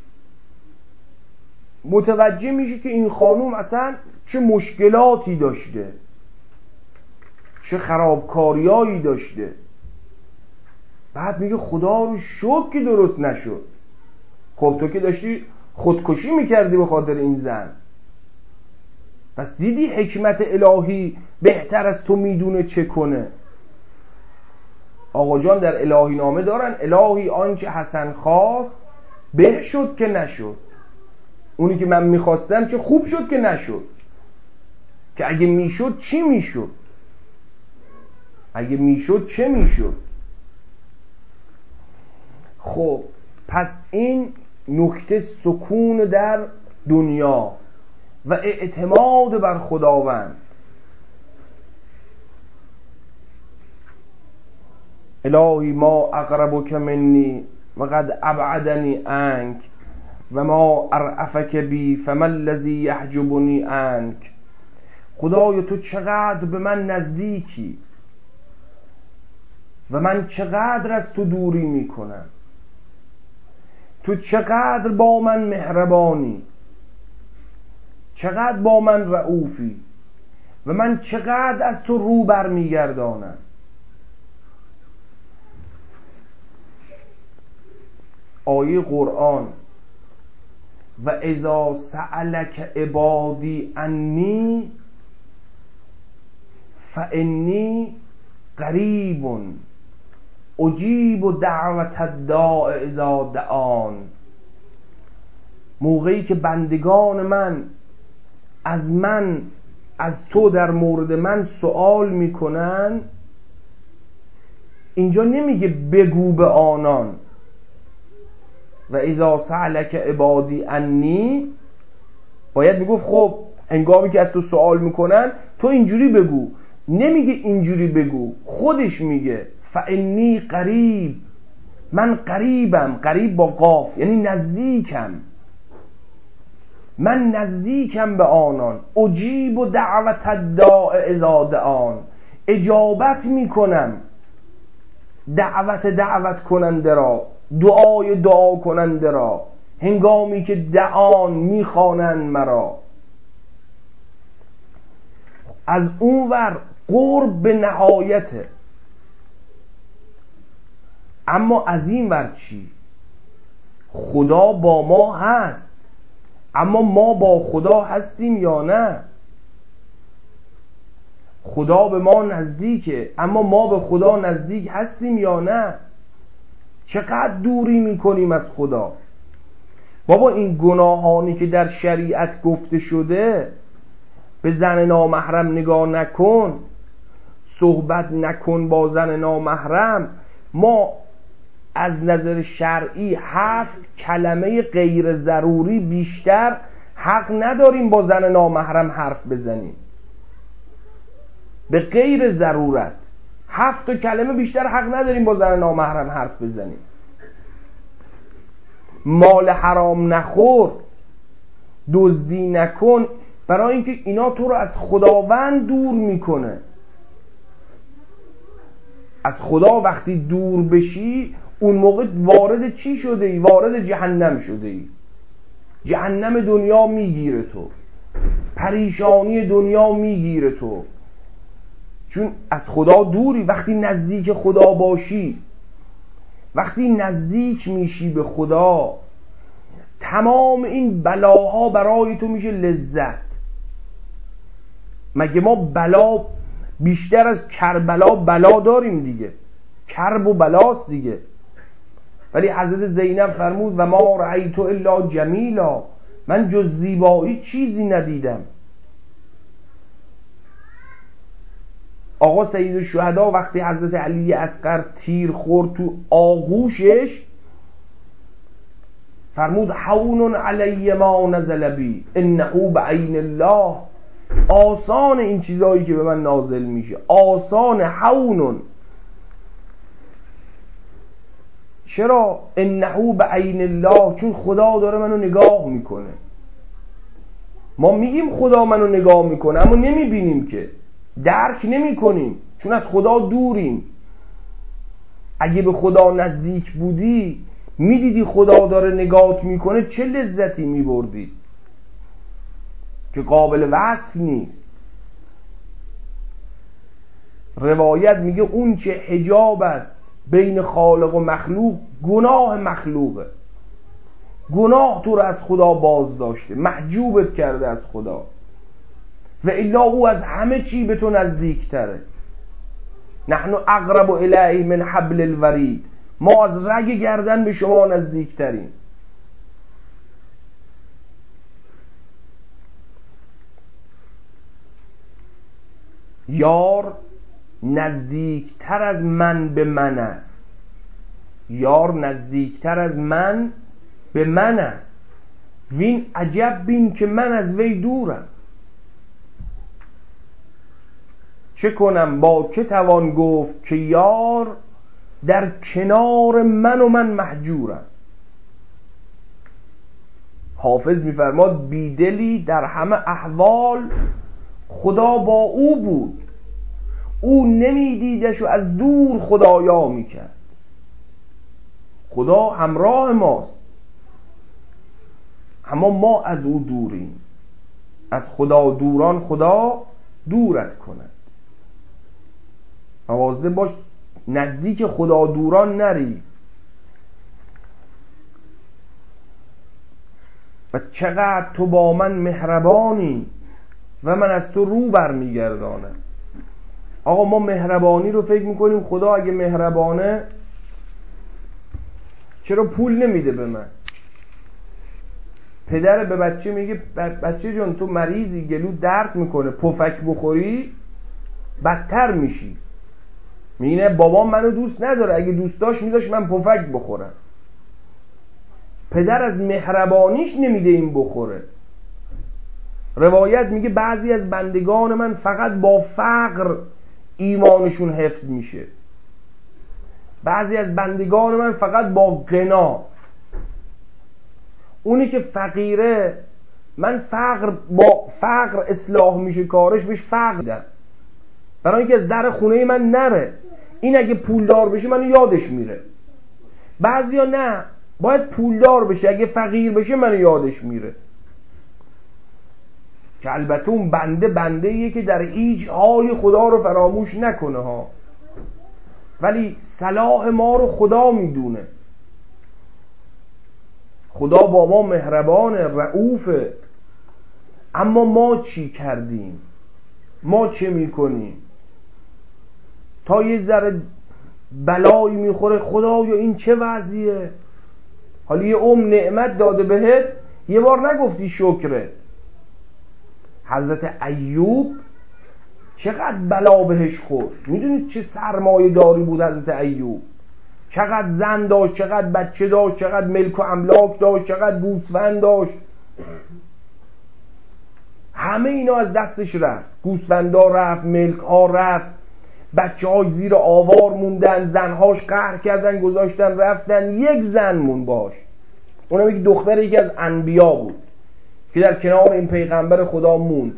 متوجه میشه که این خانوم اصلا چه مشکلاتی داشته، چه خرابکاریایی داشته. بعد میگه خدا رو شکر که درست نشد. خب تو که داشتی خودکشی میکردی به خاطر این زن، پس دیدی حکمت الهی بهتر از تو میدونه چه کنه. آقا جان در الهی نامه دارن الهی آنچه حسن خواست به شد که نشد، اونی که من میخواستم چه خوب شد که نشد. که اگه میشد چی میشد؟ اگه میشد چه میشد؟ خب پس این نکته سکون در دنیا و اعتماد بر خداوند. الهی ما اقربک منی و قد ابعدنی عنک و ما ارأفک بی فما الذی یحجبنی عنک. خدای تو چقدر به من نزدیکی و من چقدر از تو دوری میکنم. تو چقدر با من مهربانی، چقدر با من رئوفی و من چقدر از تو رو برمیگردانم. آیه قرآن و اذا سألک عبادی عنی فانی قریب اجیب دعوت الداع اذا دعان. موقعی که بندگان من از تو در مورد من سوال میکنن، اینجا نمیگه بگو به آنان. و اذا سألک عبادی عنی باید میگفت خب هنگامی که از تو سوال میکنن تو اینجوری بگو. نمیگه اینجوری بگو، خودش میگه فانی قریب، من قریبم. قریب با قاف یعنی نزدیکم، من نزدیکم به آنان. اجیب و دعوت الداع اذا دعان، اجابت میکنم دعوت کننده را، دعا کننده را هنگامی که دعان میخوانند مرا. از اون ور قرب به نهایته. اما از این ور چی؟ خدا با ما هست، اما ما با خدا هستیم یا نه؟ خدا به ما نزدیکه اما ما به خدا نزدیک هستیم یا نه؟ چقدر دوری میکنیم از خدا؟ بابا این گناهانی که در شریعت گفته شده، به زن نامحرم نگاه نکن، صحبت نکن با زن نامحرم، ما از نظر شرعی 7 کلمه غیر ضروری بیشتر حق نداریم با زن نامحرم حرف بزنیم. به غیر ضرورت 7 کلمه بیشتر حق نداریم با زن نامحرم حرف بزنیم. مال حرام نخور، دزدی نکن، برای اینکه اینا تو رو از خداوند دور میکنه. از خدا وقتی دور بشی اون موقع وارد چی شده ای؟ وارد جهنم شده ای. جهنم دنیا میگیره تو، پریشانی دنیا میگیره تو، چون از خدا دوری. وقتی نزدیک خدا باشی، وقتی نزدیک میشی به خدا، تمام این بلاها برای تو میشه لذت. مگه ما بلا بیشتر از کربلا بلا داریم دیگه؟ کرب و بلاست دیگه. ولی حضرت زینب فرمود و ما رأیت الا جمیلا، من جز زیبایی چیزی ندیدم. آقا سید الشهدا وقتی حضرت علی اصغر تیر خورد تو آغوشش، فرمود حون علی ما نزل بی انه بعین الله. آسان این چیزایی که به من نازل میشه، آسان، حونون. چرا؟ انه بعین الله، چون خدا داره منو نگاه میکنه. ما میگیم خدا منو نگاه میکنه اما نمیبینیم که، درک نمی کنیم، چون از خدا دوریم. اگه به خدا نزدیک بودی میدیدی خدا داره نگاهت میکنه، چه لذتی میبردی که قابل وصف نیست. روایت میگه اون چه حجاب است بین خالق و مخلوق، گناه مخلوقه. گناه تو رو از خدا باز داشته، محجوبت کرده از خدا، و الا او از همه چی به تو نزدیک تره. نحن اقرب الیه من حبل الورید، ما از رگ گردن به شما نزدیک تریم. یار نزدیکتر از من به من است، یار نزدیکتر از من به من است، وین عجب بین که من از وی دورم. چه کنم با که توان گفت که یار در کنار من و من محجورم. حافظ میفرماد بیدلی در همه احوال خدا با او بود، او نمیدیدش و از دور خدایا میکرد. خدا همراه ماست اما ما از او دوریم. از خدا دوران خدا دورت کند. مواظب باش نزدیک خدا دوران نری. و چقدر تو با من مهربانی و من از تو رو برمیگردانم. آقا ما مهربانی رو فکر میکنیم خدا اگه مهربانه چرا پول نمیده به من؟ پدر به بچه میگه بچه جان تو مریضی، گلو درد میکنه، پفک بخوری بدتر میشی. میگه بابام منو دوست نداره، اگه دوست داشت میذاش من پفک بخورم. پدر از مهربانیش نمیده این بخوره. روایت میگه بعضی از بندگان من فقط با فقر ایمانشون حفظ میشه، بعضی از بندگان من فقط با غنا. اونی که فقیره من با فقر اصلاح میشه کارش، بهش فقر میدم برای اینکه از در خونه من نره. این اگه پولدار بشه منو یادش میره. بعضیا نه، باید پولدار بشه، اگه فقیر بشه منو یادش میره. که البته اون بنده‌ایه که در هیچ حال خدا رو فراموش نکنه ها، ولی صلاح ما رو خدا میدونه. خدا با ما مهربان، رؤوفه. اما ما چی کردیم؟ ما چه میکنیم؟ تا یه ذره بلایی میخوره خدایا این چه وضعیه؟ حالا یه نعمت داده بهت، یه بار نگفتی شکرت. حضرت ایوب چقدر بلا بهش خورد. میدونید چه سرمایه داری بود حضرت ایوب؟ چقدر زن داشت، چقدر بچه داشت، چقدر ملک و املاک داشت، چقدر گوسفند داشت. همه اینا از دستش رفت. گوسفندا رفت، ملک ها رفت، بچه های زیر آوار موندن، زنهاش قهر کردن گذاشتن رفتن. یک زن مون باش، اونم یک دختر یکی از انبیا بود که در کنار این پیغمبر خدا موند.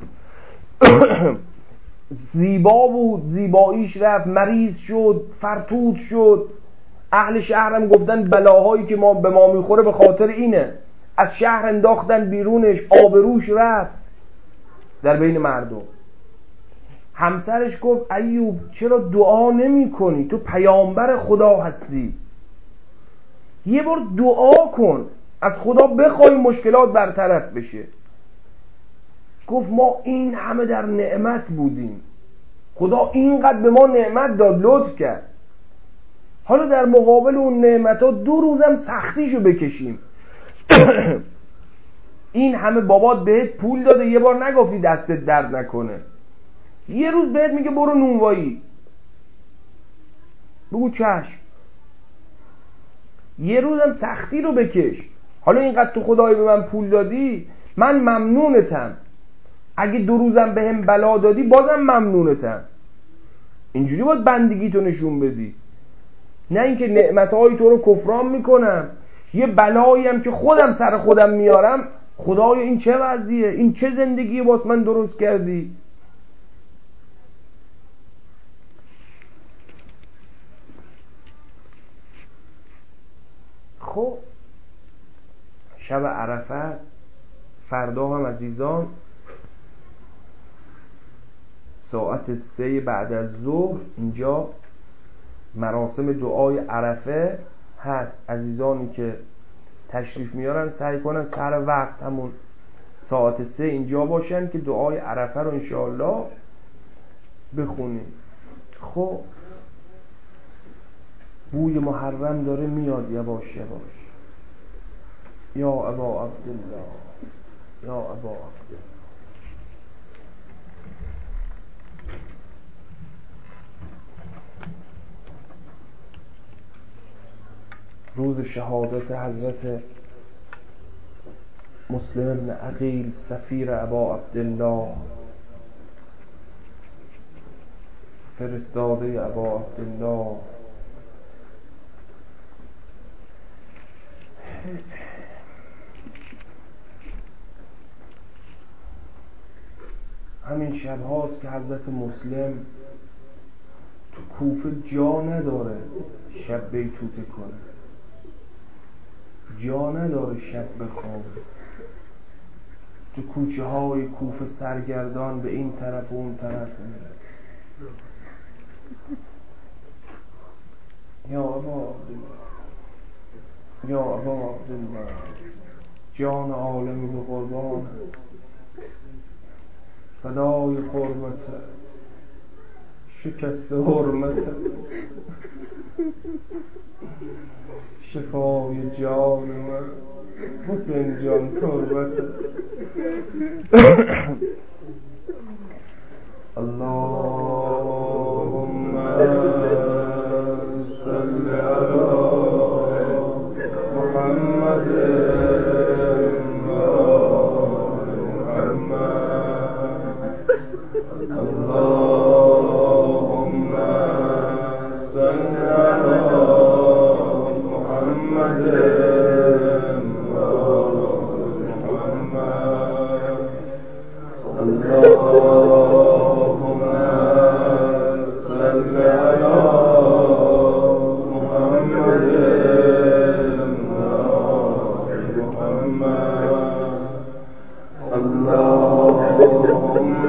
زیبا بود، زیباییش رفت، مریض شد، فرتود شد. اهل شهرم گفتن بلاهایی که به ما میخوره به خاطر اینه. از شهر انداختن بیرونش، آبروش رفت در بین مردم. همسرش گفت ایوب چرا دعا نمی کنی؟ تو پیامبر خدا هستی، یه بار دعا کن، از خدا بخوای مشکلات برطرف بشه. گفت ما این همه در نعمت بودیم، خدا اینقدر به ما نعمت داد، لطف کرد، حالا در مقابل اون نعمت ها 2 روزم سختیشو بکشیم. این همه بابات بهت پول داده، یه بار نگفتی دستت درد نکنه. یه روز بهت میگه برو نونوایی، بگو چشم. یه روزم سختی رو بکش. حالا اینقدر تو خدای به من پول دادی، من ممنونتم. اگه 2 روزم بهم بلا دادی بازم ممنونتم. اینجوری باید بندگی تو نشون بدی، نه اینکه نعمتهای تو رو کفران میکنم، یه بلایی هم که خودم سر خودم میارم، خدایا این چه وضعیه؟ این چه زندگی واسه من درست کردی؟ خب شب عرفه است، فردا هم عزیزان ساعت 3 بعد از ظهر اینجا مراسم دعای عرفه هست. عزیزانی که تشریف میارن سعی کنن سر وقت همون ساعت 3 اینجا باشن که دعای عرفه رو انشاءالله بخونیم. خب بوی محرم داره میاد یواش یواش. یا ابا عبدالله، یا ابا عبدالله. روز شهادت حضرت مسلم بن عقیل سفیر ابا عبدالله، فرستاده ابا عبدالله، همین شب هاست که حضرت مسلم تو کوفه جا نداره شب بیتوته کنه، جا نداره شب بخوابه، تو کوچه های کوفه سرگردان به این طرف و اون طرف میره. یا ابا عبدالله، یا ابا عبدالله، جان عالمی به قربان، فدای حرمت، شکست حرمت، شفای جان من، حسین جان تربت. اللهم صل علی محمد و آل محمد. اللهم صل علی محمد و آل محمد. اللهم صل علی محمد و آل محمد. اللهم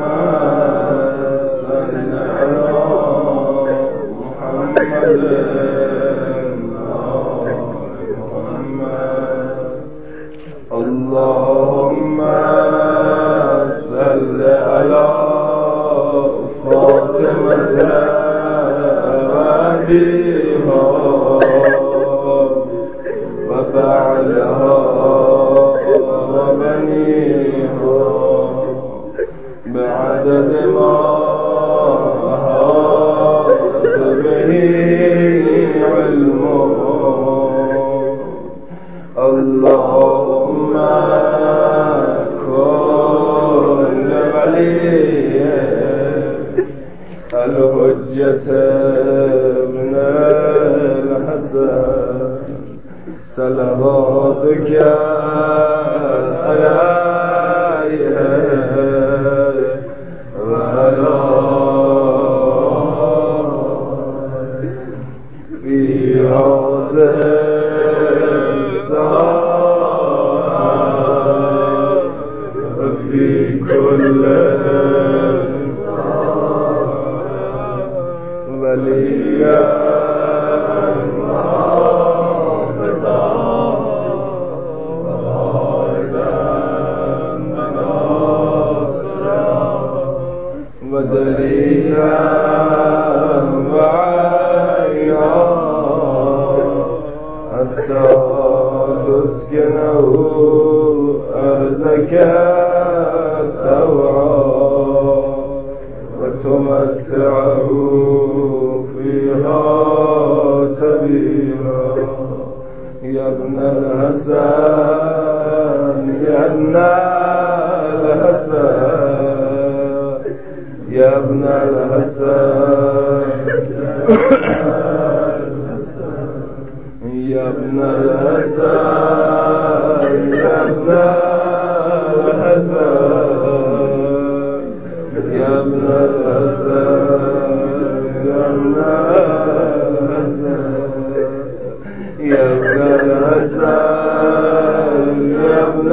صل علی محمد و آل محمد. اللهم صل على فاطمة وأبيها وبعلها وبنيها بعدد ما أحاط به علمه. اللهم كن وليك الحجة ابن الحسن صلواتك عليه وعلى في هذا الزمان وفي كل وليا ودليلا وعينا حتى تسكنه أرزك توعا وتمتعه فيها تبيرا. يا ابن الحسن، يا ابن الحسن، يا ابن الحسن، يا ابن الحسن، يا ابن الحسن، يا ابن الحسن، يا ابن الحسن، يا ابن الحسن، يا ابن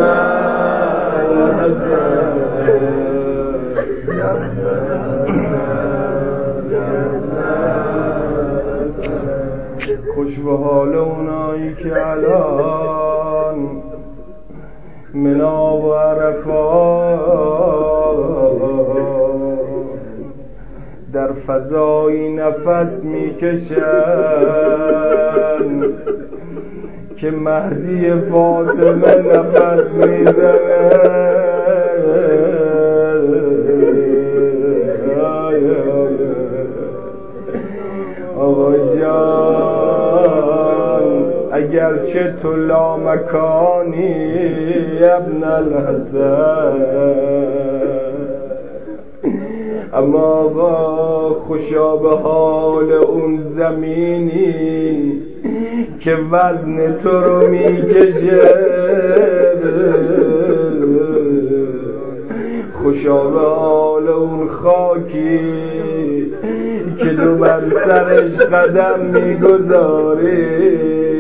الحسن. خوش به حال اونایی که الان منا و عرفات در فضای نفس میکشن که مهدی فاطمه نفس میزنه. آقا جان اگرچه تو لامکانی ابن الحسن، اما آقا خوشا به حال اون زمینی که وزن تو رو میکشه، خوشا به حال اون خاکی که تو بر سرش قدم میگذاری،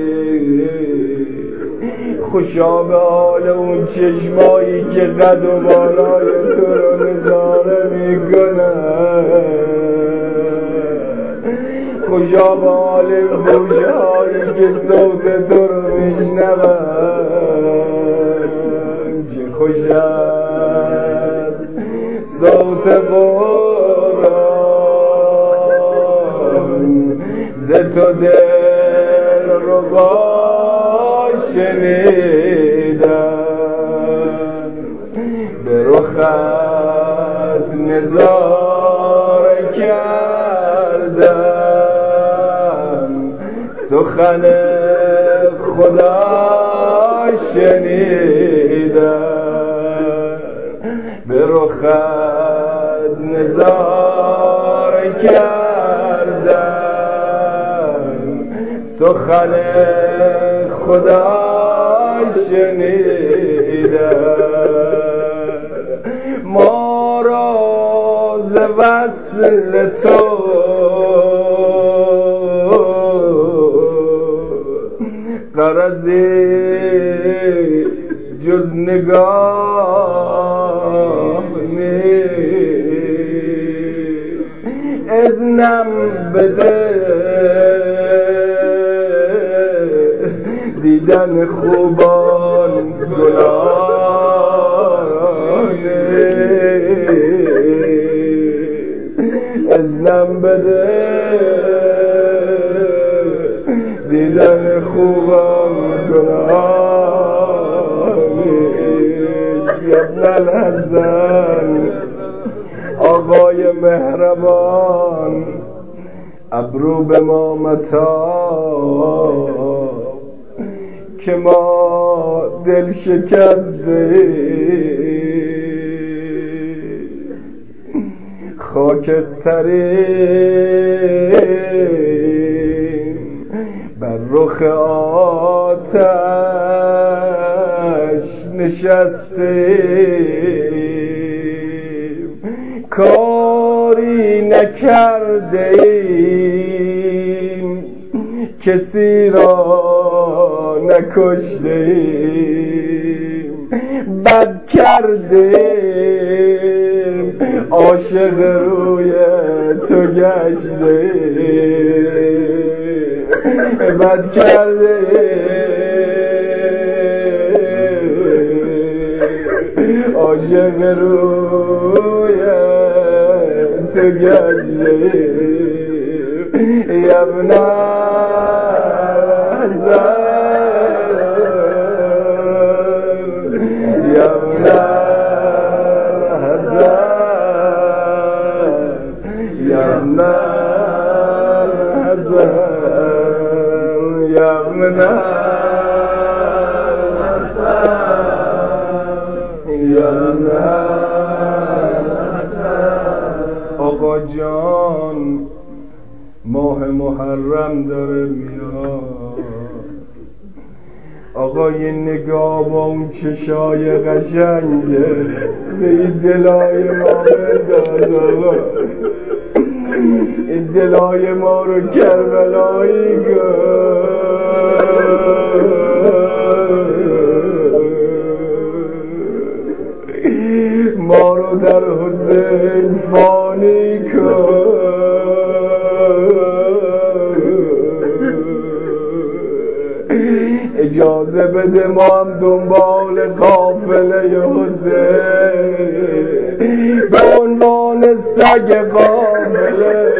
خوشا به حال اون چشمایی که قد و بالای تو رو نظاره میکنن، خوشا به حال گوشهایی که صوت تو رو میشنون، چه خوش است صوت قرآن ز تو دل ربا شنیدم، به رخت نظاره کردم، سخن خدا شنیدم، به رخت نظاره کردم، سخن خدا شنیدم، ما را ز وصل تو غرضی جز نگاه نیست، اذنم بده دیدن خوبان گناه نیست، اذنم بده دیدن خوبان گناه نیست. ابن الحسن آقای مهربان، ابرو به ما متاب که ما دل شکسته، خاکستریم بر رخ آتش نشستیم، کاری نکردیم کسی را نکشتیم، بد کردیم عاشق روی تو گشتیم، بد کردیم عاشق روی تو گشتیم، ابن آقا جان ماه محرم داره میاد، آقا یه نگاه با اون چشای قشنگه به این دلای ما بنداز، آقا این دلای ما رو کربلایی کن، ما رو در حسین فانی کن، اجازه بده ما هم دنبال قافله حسین به عنوان سگ قافله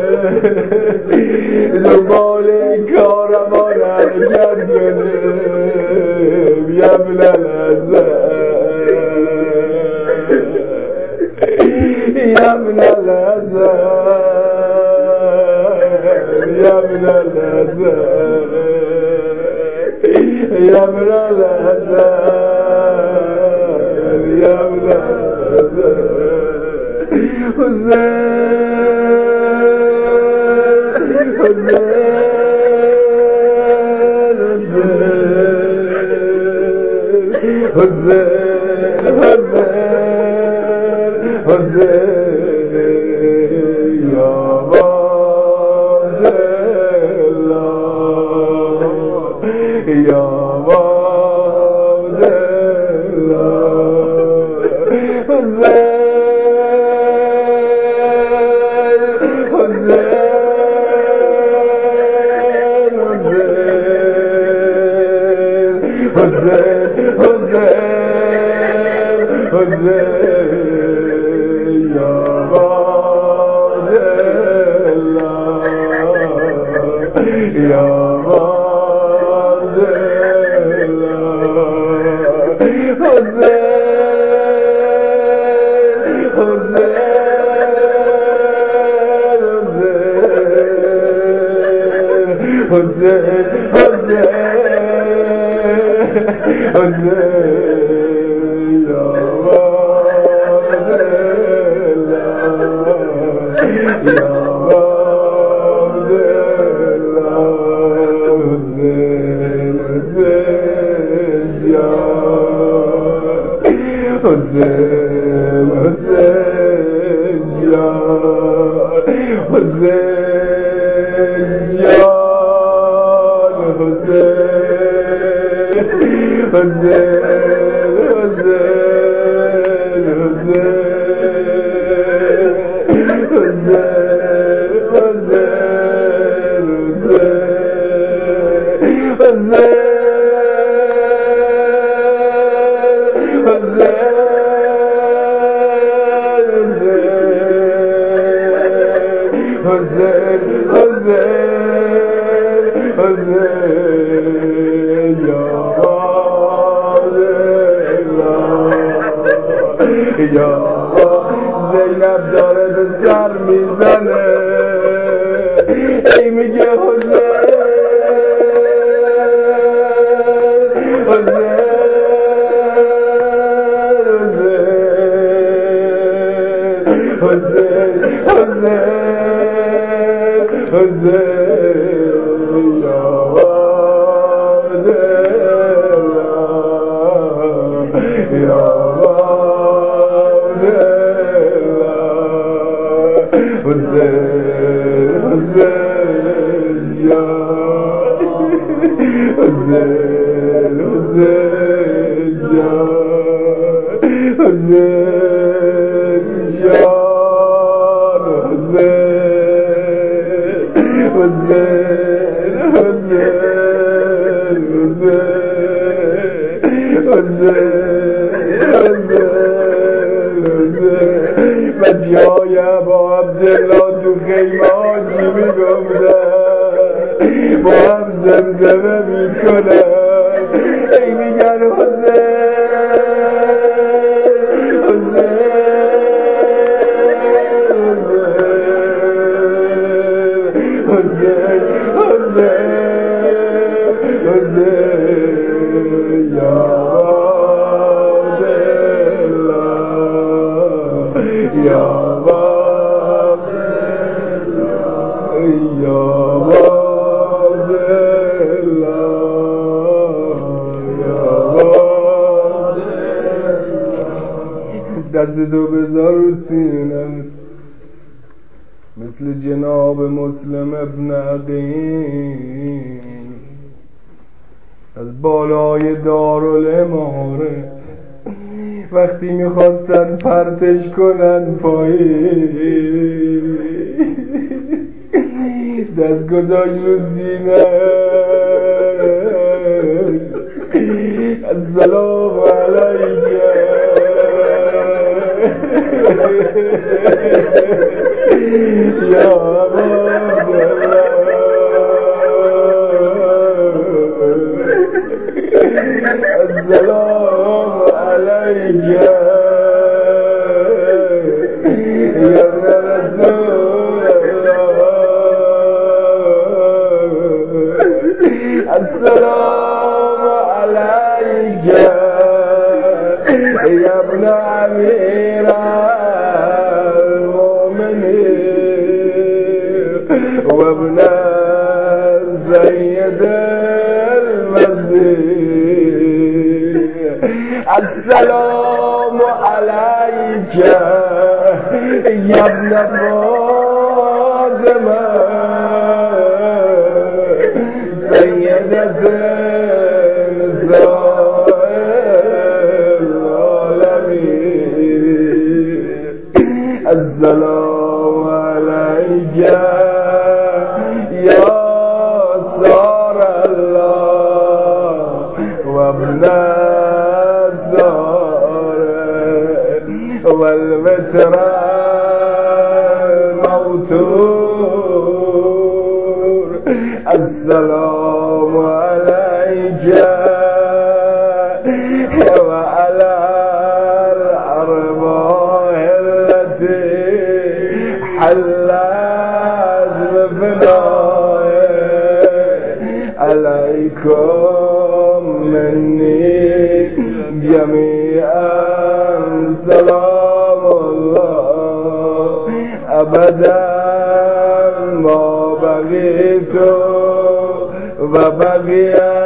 دنبال این کاروان حرکت کنیم، ابن الحسن، ابن الحسن، ابن الحسن، يا ابن الحسن يا ابن الحسن زینب داره به سر میزنه ای میگه جای با عبدالله تو خیمه آجی میگمدن با هم زمزمه میکنن ای میگن دست تو بذار رو سینه مثل جناب مسلم ابن عقیم از بالای دارالاماره وقتی میخواستن پرتش کنن پایین دست گذاشت رو سینه السلام علیکم یا السلام علیکم یا رسول الله السلام أمير المؤمنين وابن سيد المسيح السلام عليك يا ابن فاطمة سيدة نساء العالمين السلام عليك يا سار الله وابن الزهر والبتر الموتور السلام عليك وعلى الأرواح التي حلت بفنائك عليكم مني جميعا سلام الله أبدا ما بغيت وبغي